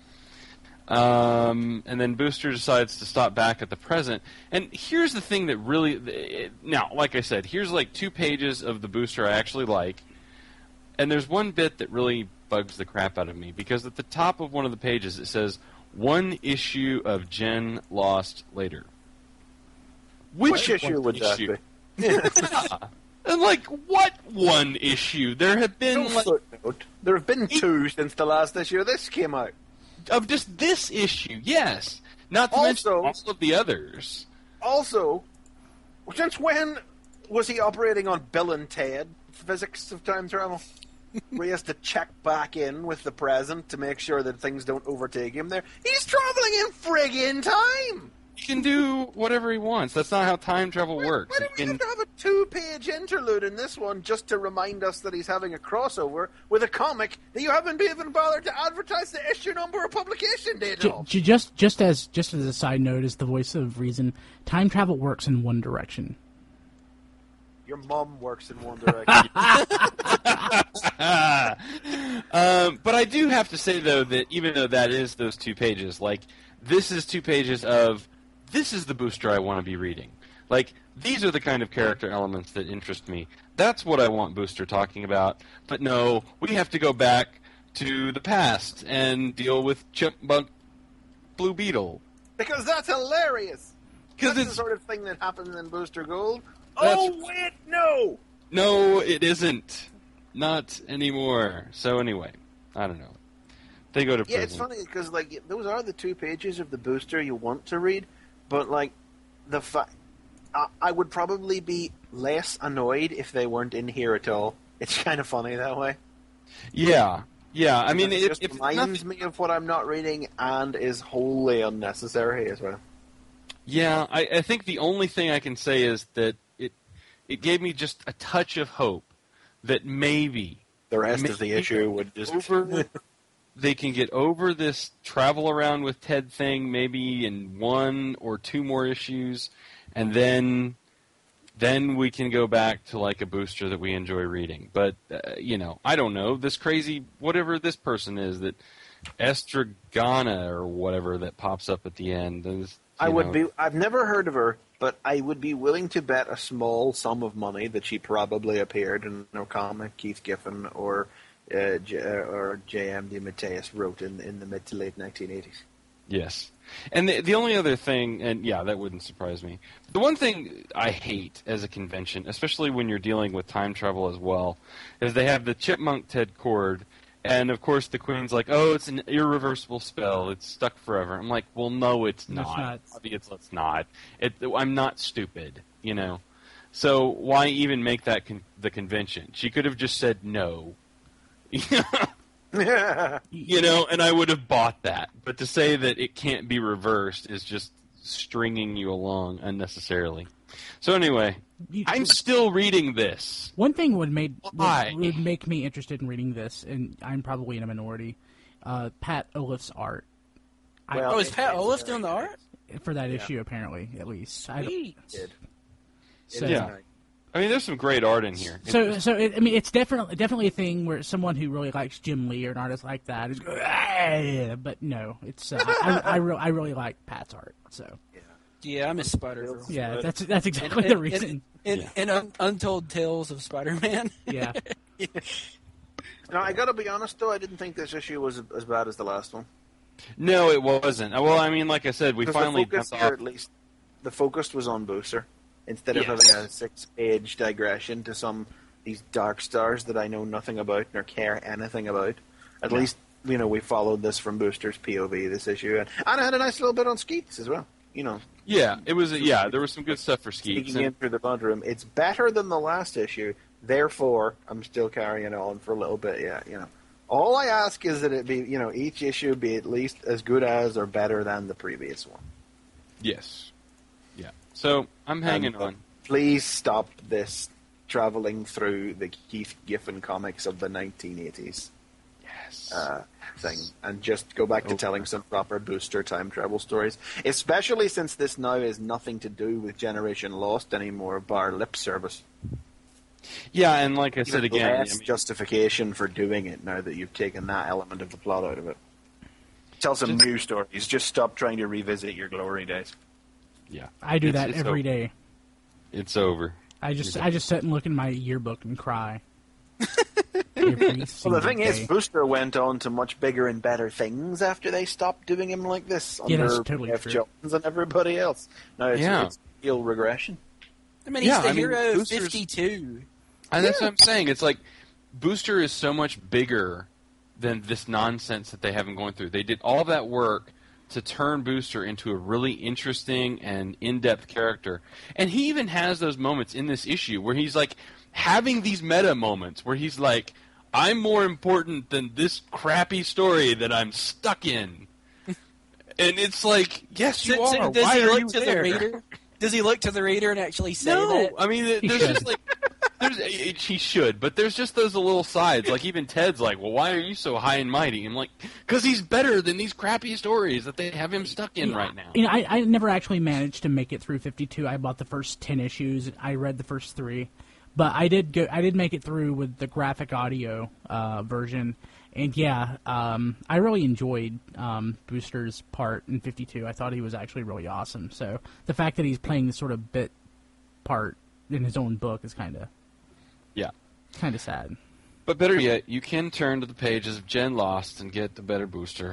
And then Booster decides to stop back at the present. And here's the thing that really... Now, like I said, here's like 2 pages of the Booster I actually like. And there's one bit that really bugs the crap out of me. Because at the top of one of the pages it says, 1 issue of Jen lost later. Which issue would that be? And like, what 1 issue? There have been There have been 2 since the last issue of this came out. Of just this issue, yes. Not to mention all of the others. Also, since when was he operating on Bill and Ted physics of time travel? Where he has to check back in with the present to make sure that things don't overtake him there. He's traveling in friggin' time! He can do whatever he wants. That's not how time travel works. Why do we have to have a 2-page interlude in this one just to remind us that he's having a crossover with a comic that you haven't even bothered to advertise the issue number or publication date of? Just as a side note, as the voice of reason, time travel works in one direction. Your mom works in one direction. But I do have to say, though, that even though that is those 2 pages, like, this is 2 pages of... This is the Booster I want to be reading. Like, these are the kind of character elements that interest me. That's what I want Booster talking about. But no, we have to go back to the past and deal with Chipmunk Blue Beetle. Because that's hilarious. That's the sort of thing that happens in Booster Gold. Oh, wait, no! No, it isn't. Not anymore. So anyway, I don't know. They go to prison. Yeah, it's funny because like those are the 2 pages of the Booster you want to read, but like I would probably be less annoyed if they weren't in here at all. It's kind of funny that way. Yeah. I mean, it just reminds me of what I'm not reading and is wholly unnecessary as well. Yeah, I think the only thing I can say is that it gave me just a touch of hope that maybe the rest of the issue would just... They can get over this travel around with Ted thing maybe in 1 or 2 more issues, and then we can go back to like a Booster that we enjoy reading. But, I don't know. This crazy, whatever this person is, that Estragana or whatever that pops up at the end. I've never heard of her, but I would be willing to bet a small sum of money that she probably appeared in a comic Keith Giffen or J.M. DeMatteis wrote in the mid to late 1980s. Yes. And the only other thing, and yeah, that wouldn't surprise me. The one thing I hate as a convention, especially when you're dealing with time travel as well, is they have the Chipmunk Ted cord, and of course the Queen's like, oh, it's an irreversible spell. It's stuck forever. I'm like, well, no, it's not. It's not. I'm not stupid, So why even make that the convention? She could have just said no. And I would have bought that. But to say that it can't be reversed is just stringing you along unnecessarily. So anyway, I'm still reading this. One thing would make me interested in reading this, and I'm probably in a minority, Pat Olaf's art. Is Pat Olaf doing the art? For that issue, apparently, at least. Sweet. I mean, there's some great art in here. It's definitely a thing where someone who really likes Jim Lee or an artist like that is going, but no, it's I really like Pat's art. So yeah, I miss Spider-Girl. Yeah, that's exactly the reason. And Untold Tales of Spider-Man. Yeah. Now I gotta be honest though, I didn't think this issue was as bad as the last one. No, it wasn't. Well, I mean, like I said, we finally at least the focus was on Booster. Instead of having a 6-page digression to these Dark Stars that I know nothing about nor care anything about, at least we followed this from Booster's POV this issue, and I had a nice little bit on Skeets as well. Yeah, it was. There was some good stuff for Skeets. Sneaking in through the bond room, it's better than the last issue. Therefore, I'm still carrying on for a little bit. Yeah, all I ask is that it be, each issue be at least as good as or better than the previous one. Yes. Yeah. So I'm hanging on. Please stop this traveling through the Keith Giffen comics of the 1980s. Yes. Thing, and just go back to telling some proper Booster time travel stories, especially since this now has nothing to do with Generation Lost anymore, bar lip service. Yeah, and like I said again, justification for doing it now that you've taken that element of the plot out of it. Tell some new stories. Just stop trying to revisit your glory days. Yeah, I do that every day. It's over. I just sit and look in my yearbook and cry. Well, the thing is, Booster went on to much bigger and better things after they stopped doing him like this under totally Jeff Johns and everybody else. Now it's real regression. I mean, he's the hero of 52. And that's what I'm saying. It's like Booster is so much bigger than this nonsense that they have him going through. They did all that work to turn Booster into a really interesting and in-depth character. And he even has those moments in this issue where he's like having these meta moments where he's like, I'm more important than this crappy story that I'm stuck in. And it's like, yes, you are. Does Why he are look you to there? the reader? Does he look to the reader and actually say that? No, I mean, there's just like, he should, but there's just those little sides. Like even Ted's like, well, why are you so high and mighty? I'm like, because he's better than these crappy stories that they have him stuck in right now. I never actually managed to make it through 52. I bought the first 10 issues. I read the first 3. But I did make it through with the graphic audio version, and I really enjoyed Booster's part in 52. I thought he was actually really awesome. So the fact that he's playing this sort of bit part in his own book is kind of sad. But better yet, you can turn to the pages of Gen Lost and get the better Booster.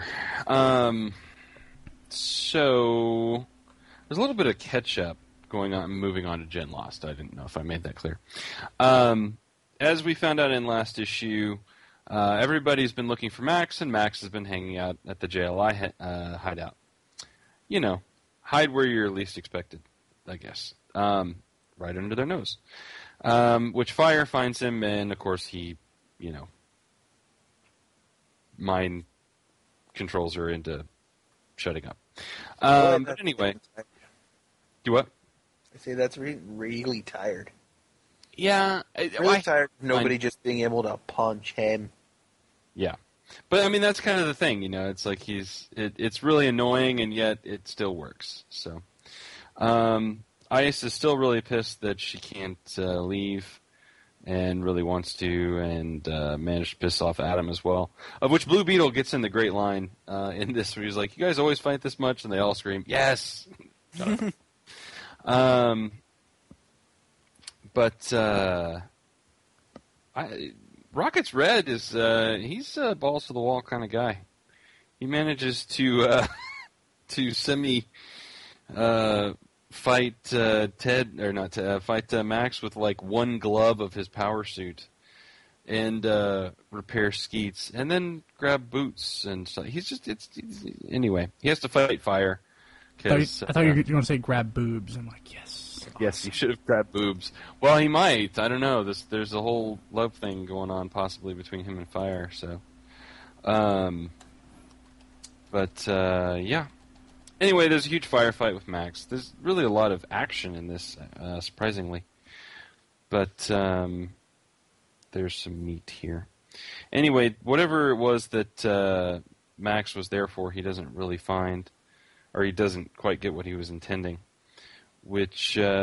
So there's a little bit of catch-up going on, moving on to Gen Lost. I didn't know if I made that clear. As we found out in last issue, everybody's been looking for Max, and Max has been hanging out at the JLI hideout. Hide where you're least expected, I guess. Right under their nose. Which Fire finds him, and of course he, mind controls her into shutting up. But anyway. Do what? I say that's really tired. Yeah. Really tired of nobody just being able to punch him. Yeah. But, I mean, that's kind of the thing, It's like it's really annoying, and yet it still works. So, Ice is still really pissed that she can't leave and really wants to, and managed to piss off Adam as well. Of which Blue Beetle gets in the great line in this, where he's like, you guys always fight this much? And they all scream, yes! Rocket's Red is he's a balls to the wall kind of guy. He manages to fight fight Max with like one glove of his power suit, and repair Skeets, and then grab Boots and stuff. Anyway. He has to fight Fire. I thought you were going to say grab boobs. I'm like, yes. Awesome. Yes, he should have grabbed boobs. Well, he might. I don't know. There's a whole love thing going on possibly between him and Fire. So, yeah. Anyway, there's a huge firefight with Max. There's really a lot of action in this, surprisingly. But there's some meat here. Anyway, whatever it was that Max was there for, he doesn't really find, or he doesn't quite get what he was intending. Which, what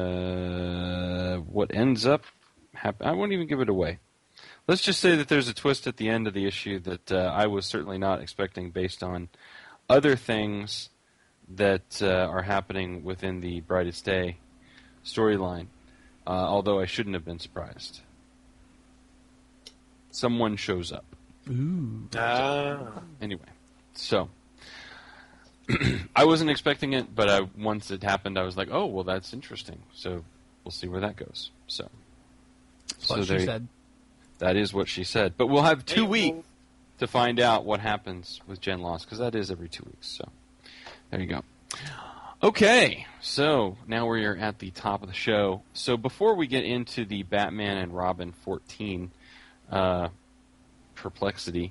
ends up happening, I won't even give it away. Let's just say that there's a twist at the end of the issue that I was certainly not expecting based on other things that are happening within the Brightest Day storyline, although I shouldn't have been surprised. Someone shows up. Ooh. Anyway, so I wasn't expecting it, but once it happened, I was like, "Oh, well, that's interesting." So we'll see where that goes. So what she said. That is what she said. But we'll have 2 weeks. to find out what happens with Jen Loss, because that is every 2 weeks. So there you go. Okay, so now we're at the top of the show. So before we get into the Batman and Robin 14 perplexity,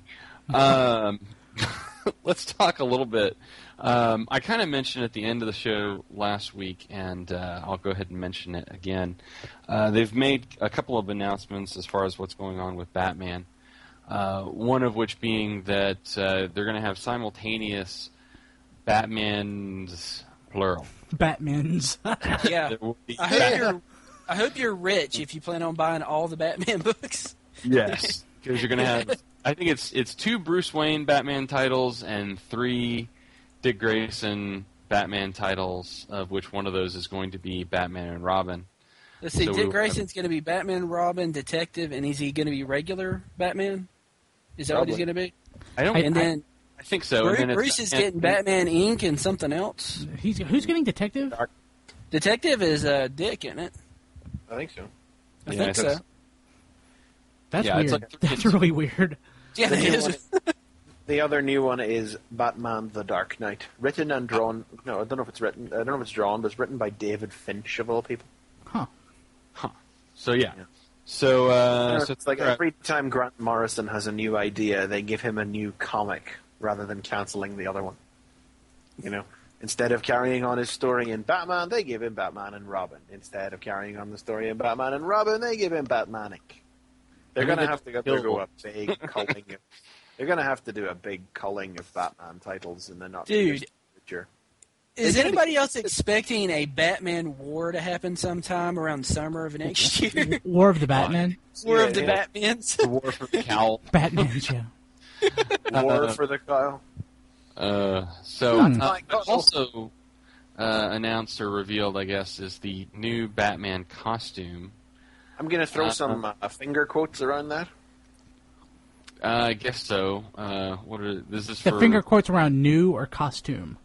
let's talk a little bit. I kind of mentioned at the end of the show last week, and I'll go ahead and mention it again. They've made a couple of announcements as far as what's going on with Batman. One of which being that they're going to have simultaneous Batmans, plural. Batmans. Yeah. I hope you're rich if you plan on buying all the Batman books. Yes, because you're going to have. I think it's 2 Bruce Wayne Batman titles and 3 Dick Grayson Batman titles, of which one of those is going to be Batman and Robin. Let's see, Dick Grayson's going to be Batman, Robin, Detective, and is he going to be regular Batman? Is that what he's going to be? I think so. Bruce is getting Batman Inc. and something else. Who's getting Detective? Detective is Dick, isn't it? I think so. I think so. That's weird. That's really weird. Yeah, it is. The other new one is Batman: The Dark Knight, written and drawn. No, I don't know if it's written. I don't know if it's drawn, but it's written by David Finch of all people. Huh. So yeah. So it's like every time Grant Morrison has a new idea, they give him a new comic rather than cancelling the other one. You know, instead of carrying on his story in Batman, they give him Batman and Robin. Instead of carrying on the story in Batman and Robin, they give him Batman Inc. They're going to have to go a big culling. They're going to have to do a big culling of Batman titles in the not Dude, future. Is anybody else expecting a Batman war to happen sometime around the summer of next year? War of the Batman? War of the Batmans? The War for the Cowl. Batman's, yeah. War for the Cowl. Also announced or revealed, I guess, is the new Batman costume. I'm going to throw some finger quotes around that. I guess so. This is the for finger quotes around new or costume.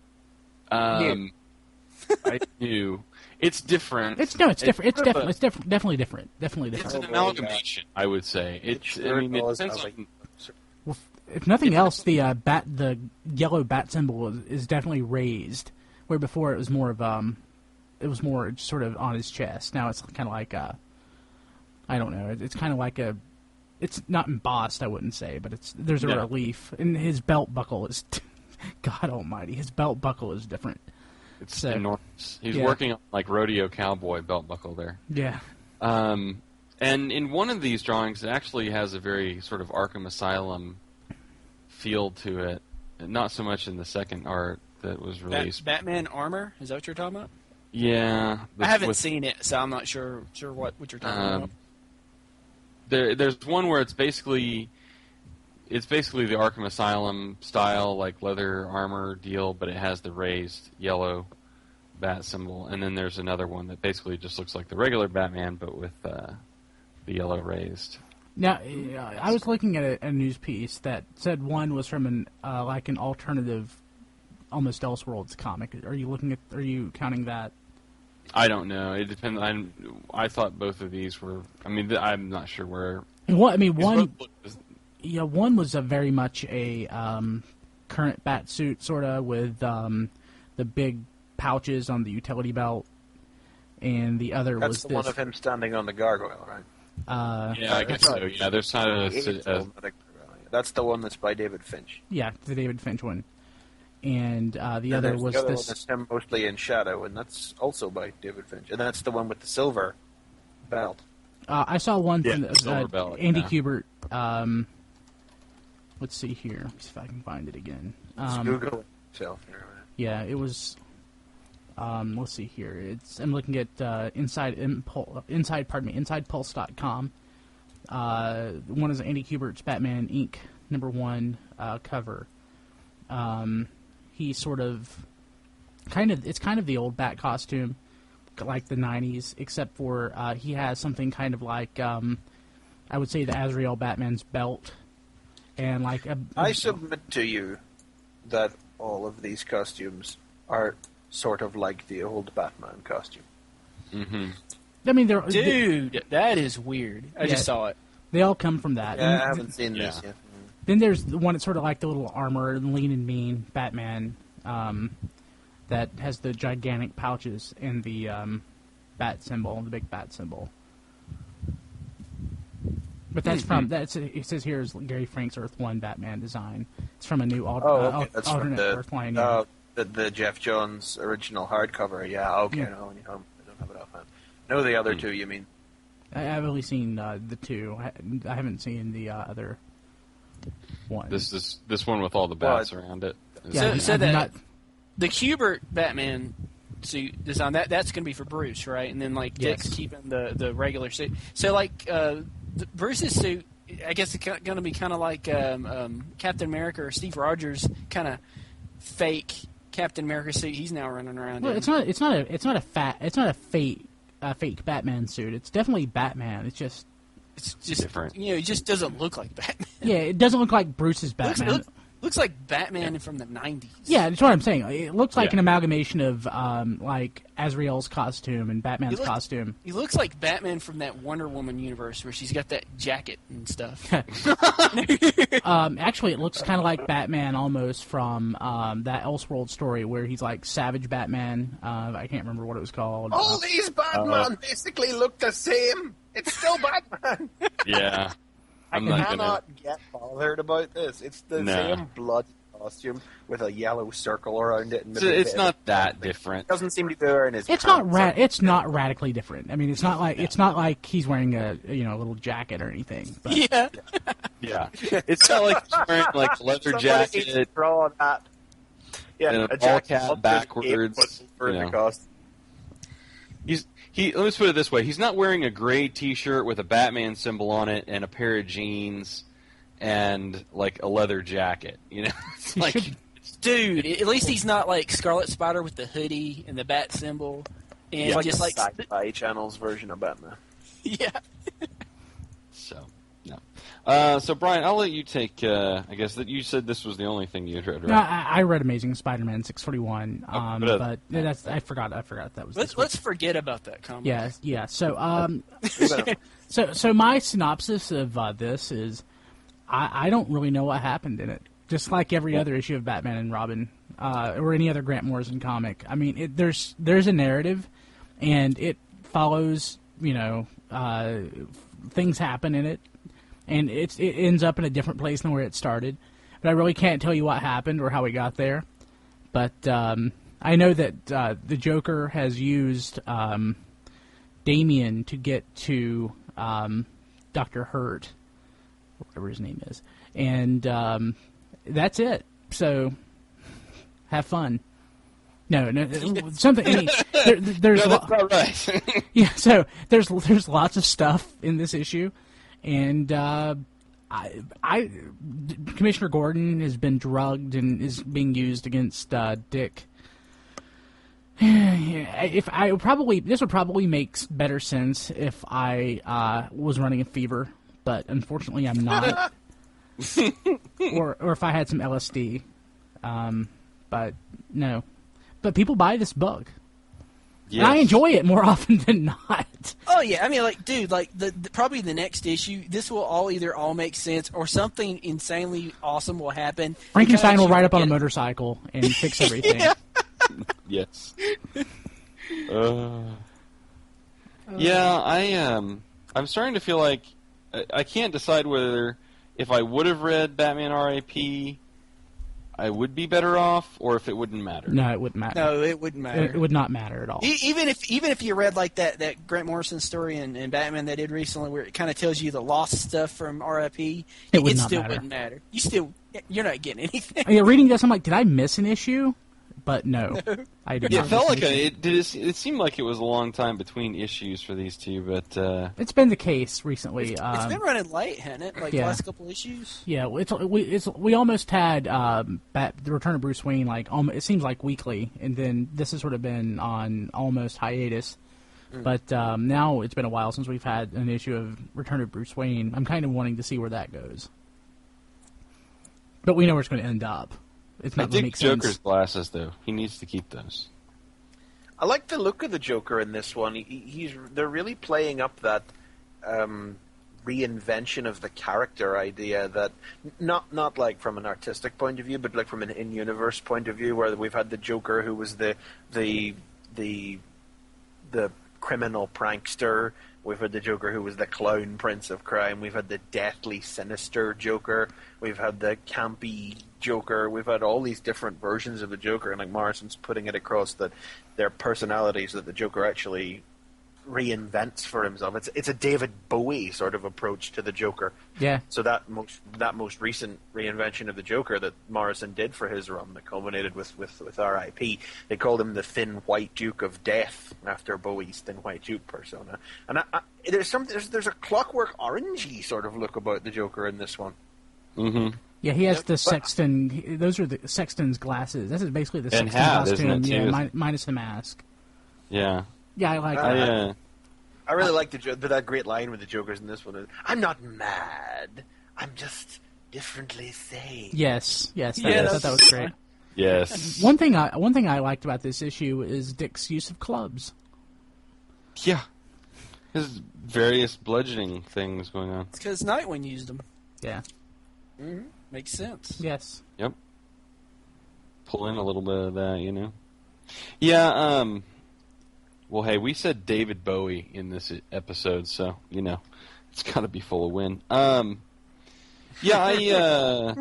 New. It's different. It's different. It's definitely different. It's an amalgamation, I would say. It depends on. Well, if nothing else, the yellow bat symbol is definitely raised, where before it was more of it was more sort of on his chest. Now it's kind of like I don't know. It's kind of like it's not embossed, I wouldn't say, but there's a relief. And his belt buckle is, God almighty, his belt buckle is different. It's enormous. He's working on like rodeo cowboy belt buckle there. Yeah. And in one of these drawings, it actually has a very sort of Arkham Asylum feel to it. Not so much in the second art that was released. Batman armor? Is that what you're talking about? Yeah. I haven't seen it, so I'm not sure what you're talking about. There's one where it's basically the Arkham Asylum style, like leather armor deal, but it has the raised yellow bat symbol. And then there's another one that basically just looks like the regular Batman, but with the yellow raised. Now, I was looking at a news piece that said one was from an alternative, almost Elseworlds comic. Are you counting that? I don't know. It depends. I thought both of these were. I mean, I'm not sure where. One was a very much a current bat suit, sort of, with the big pouches on the utility belt, and the other was one of him standing on the gargoyle, right? Yeah, I guess so. Yeah, there's kind of that's the one that's by David Finch. Yeah, the David Finch one. And the other was the other this. one that's him mostly in shadow, and that's also by David Finch. And that's the one with the silver belt. I saw one from belt, Andy Kubert. Let's see here. Let's see if I can find it again. Google itself. Yeah, it was. Let's see here. I'm looking at InsidePulse.com. One is Andy Kubert's Batman Inc. #1 cover. He sort of, it's kind of the old Bat costume, like the 90s, except for he has something kind of like, I would say the Azrael Batman's belt, and like I submit to you that all of these costumes are sort of like the old Batman costume. Mm-hmm. I mean, that is weird. I just saw it. They all come from that. Yeah, I haven't seen this yet. Then there's the one that's sort of like the little armor, lean and mean Batman that has the gigantic pouches and the bat symbol, the big bat symbol. But that's it says here is Gary Frank's Earth 1 Batman design. It's from a new alternate Earth line. Yeah. The Jeff Johns original hardcover. Yeah, okay. Yeah. No, I don't have it offhand. No, the other two, you mean? I've only seen the two. I haven't seen the other one. This one with all the bats around it. Yeah, So that the Kubert Batman suit design that's going to be for Bruce, right? And then like Dick's keeping the regular suit. So like Bruce's suit, I guess it's going to be kind of like Captain America or Steve Rogers kind of fake Captain America suit he's now running around in. It's not a fake Batman suit. It's definitely Batman. It's just different. It just doesn't look like Batman. Yeah, it doesn't look like Bruce's Batman. Looks like Batman from the 90s. Yeah, that's what I'm saying. It looks like an amalgamation of like Azrael's costume and Batman's costume. He looks like Batman from that Wonder Woman universe where she's got that jacket and stuff. Actually, it looks kind of like Batman almost from that Elseworld story where he's like Savage Batman. I can't remember what it was called. All these Batman basically look the same. It's still Batman. Yeah. I cannot get bothered about this. It's the same blood costume with a yellow circle around it. And it's not that different. It doesn't seem to be wearing his. It's not radically different. I mean, it's not like he's wearing a little jacket or anything. But. Yeah. It's not like he's wearing like a leather jacket. Draw that. Yeah, and a ball cap backwards. Let me put it this way. He's not wearing a gray T-shirt with a Batman symbol on it and a pair of jeans and, like, a leather jacket. It's like... Dude, at least he's not like Scarlet Spider with the hoodie and the bat symbol. And like just a like... Sci-Fi Channel's version of Batman. Yeah. So, Brian, I'll let you take, I guess that you said this was the only thing you had read, right? No, I read Amazing Spider-Man 641, but I forgot that was Let's forget about that comic. Yeah. So, so my synopsis of this is I don't really know what happened in it. Just like every other issue of Batman and Robin, or any other Grant Morrison comic. I mean, there's a narrative, and it follows, things happen in it. And it ends up in a different place than where it started. But I really can't tell you what happened or how we got there. But I know that the Joker has used Damian to get to Dr. Hurt, whatever his name is. And that's it. So have fun. No, something. I mean, there's that's not right. Yeah, so there's lots of stuff in this issue. And Commissioner Gordon has been drugged and is being used against Dick. This would probably make better sense if I was running a fever, but unfortunately I'm not. or if I had some LSD, but no. But people buy this book. Yes. And I enjoy it more often than not. Oh yeah, I mean, like, dude, like probably the next issue, this will all make sense, or something insanely awesome will happen. Frankenstein will ride up on a motorcycle and fix everything. Yes. Yeah, I'm starting to feel like I can't decide whether if I would have read Batman R.I.P. I would be better off, or if it wouldn't matter. No, it wouldn't matter. No, it wouldn't matter. It would not matter at all. Even if you read like that Grant Morrison story in Batman they did recently, where it kind of tells you the lost stuff from R.I.P., it still wouldn't matter. You're not getting anything. Yeah, reading this, I'm like, did I miss an issue? But no, I did not. It felt like it seemed like it was a long time between issues for these two, but it's been the case recently. It's been running late, hasn't it? Like the last couple issues. Yeah, we almost had the Return of Bruce Wayne it seems like weekly, and then this has sort of been on almost hiatus. But now it's been a while since we've had an issue of Return of Bruce Wayne. I'm kind of wanting to see where that goes, but we know where it's going to end up. It's not I think Joker's glasses, though. He needs to keep those. I like the look of the Joker in this one. They're really playing up that reinvention of the character idea that not like from an artistic point of view, but like from an in-universe point of view, where we've had the Joker who was the criminal prankster. We've had the Joker who was the clown prince of crime. We've had the deathly sinister Joker. We've had the campy Joker. We've had all these different versions of the Joker, and like Morrison's putting it across that their personalities that the Joker actually reinvents for himself. It's a David Bowie sort of approach to the Joker. Yeah. So that most recent reinvention of the Joker that Morrison did for his run, that culminated with R.I.P. They called him the Thin White Duke of Death after Bowie's Thin White Duke persona. And there's a Clockwork Orangey sort of look about the Joker in this one. Mm-hmm. Yeah, he has the Sexton. Those are the Sexton's glasses. This is basically the Sexton costume, minus the mask. Yeah. Yeah, I like that. I really like that great line with the Joker's in this one. I'm not mad. I'm just differently sane. Yes. I thought that was great. Yes. One thing I liked about this issue is Dick's use of clubs. Yeah. There's various bludgeoning things going on. It's because Nightwing used them. Yeah. Mm-hmm. Makes sense. Yes. Yep. Pull in a little bit of that, you know. Yeah, well, hey, we said David Bowie in this episode, so, you know, it's got to be full of wind. Yeah,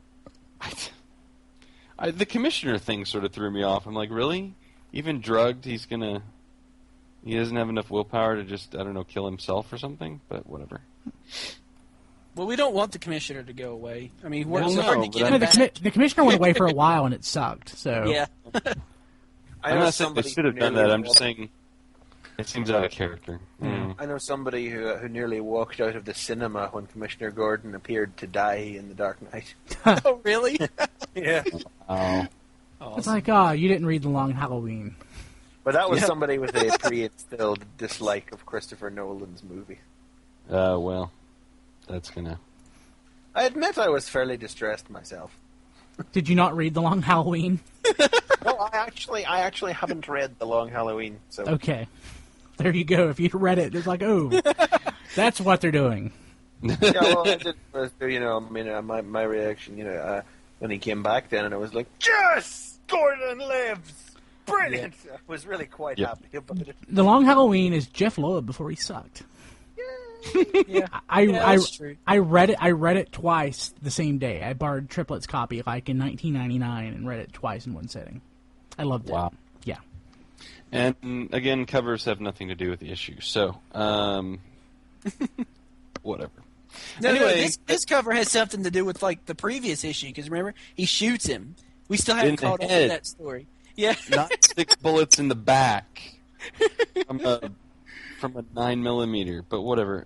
the commissioner thing sort of threw me off. I'm like, really? Even drugged, he doesn't have enough willpower to just, I don't know, kill himself or something? But whatever. Well, we don't want the commissioner to go away. I mean, we're Well, hard no, to get him back. The commissioner went away for a while and it sucked. So Yeah. I'm not saying they should have done that. I'm just saying it seems out of character. Mm. I know somebody who nearly walked out of the cinema when Commissioner Gordon appeared to die in The Dark Knight. Oh, really? Yeah. Oh. It's like, you didn't read The Long Halloween. But that was somebody with a pre-instilled dislike of Christopher Nolan's movie. Well, that's gonna... I admit I was fairly distressed myself. Did you not read The Long Halloween? No, I actually haven't read The Long Halloween. So. Okay. There you go. If you'd read it, it's like, oh, that's what they're doing. Yeah, well, I did, my reaction, when he came back then, and I was like, yes, Gordon lives! Brilliant! Yeah. I was really quite happy about it. The Long Halloween is Jeff Loeb before he sucked. Yeah. I read it twice the same day. I borrowed Triplet's copy like in 1999 and read it twice in one sitting. I loved it. Wow. Yeah. And again, covers have nothing to do with the issue, so whatever. Anyway, this cover has something to do with like the previous issue because remember he shoots him. We still haven't caught up to that story. Yeah, not 6 bullets in the back from a 9mm, but whatever.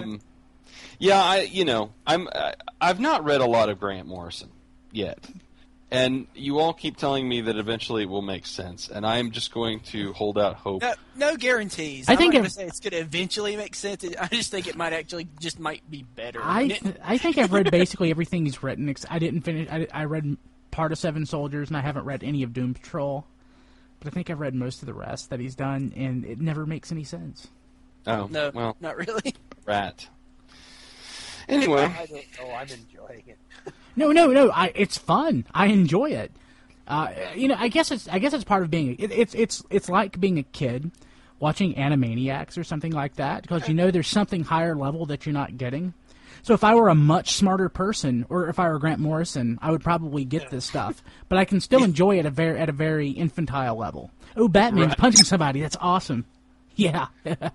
I've not read a lot of Grant Morrison yet. And you all keep telling me that eventually it will make sense, and I'm just going to hold out hope. No guarantees. I'm not going to say it's going to eventually make sense. I just think it might be better. I think I've read basically everything he's written. I didn't finish. I read part of Seven Soldiers, and I haven't read any of Doom Patrol. But I think I've read most of the rest that he's done, and it never makes any sense. Oh, no, well, not really. Rat. Anyway, I don't know. I'm enjoying it. No. It's fun. I enjoy it. I guess it's part of being. It's like being a kid watching Animaniacs or something like that because there's something higher level that you're not getting. So if I were a much smarter person, or if I were Grant Morrison, I would probably get this stuff. But I can still enjoy it at a very infantile level. Oh, Batman's punching somebody. That's awesome. Yeah.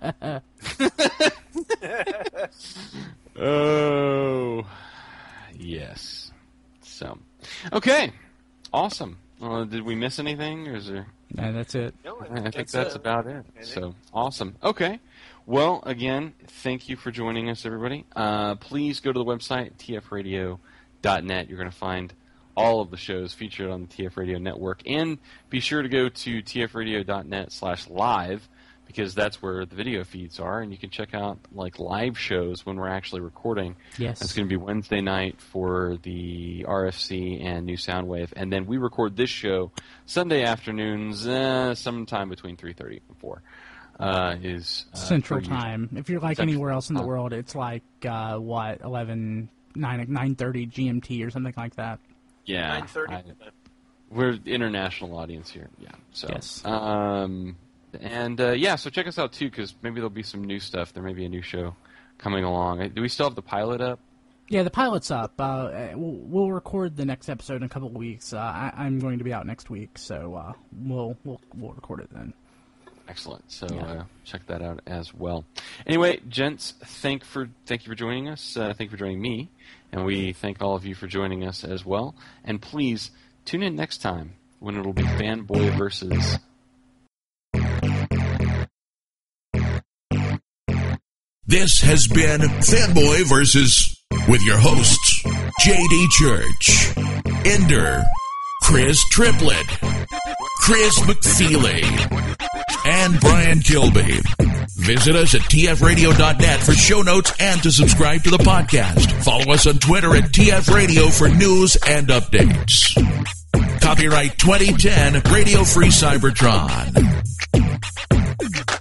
Oh, yes. So, okay, awesome. Did we miss anything, or is there? No, that's it. No, I think that's about it. So, awesome. Okay. Well, again, thank you for joining us, everybody. Please go to the website, tfradio.net. You're going to find all of the shows featured on the TF Radio Network. And be sure to go to tfradio.net/live, because that's where the video feeds are, and you can check out like live shows when we're actually recording. Yes. It's going to be Wednesday night for the RFC and New Soundwave, and then we record this show Sunday afternoons, sometime between 3:30 and 4. is Central Time. If you're like anywhere else in the world, it's like 9:30 GMT or something like that. Yeah, 9:30. We're international audience here. Yeah. So. Yes. So check us out too, because maybe there'll be some new stuff. There may be a new show coming along. Do we still have the pilot up? Yeah, the pilot's up. We'll record the next episode in a couple of weeks. I'm going to be out next week, so we'll record it then. Excellent. So check that out as well. Anyway, gents, thank you for joining us. Thank you for joining me, and we thank all of you for joining us as well. And please tune in next time when it'll be Fanboy versus. This has been Fanboy versus with your hosts J.D. Church, Ender, Chris Triplett, Chris McFeely, and Brian Kilby. Visit us at tfradio.net for show notes and to subscribe to the podcast. Follow us on Twitter at tfradio for news and updates. Copyright 2010 Radio Free Cybertron.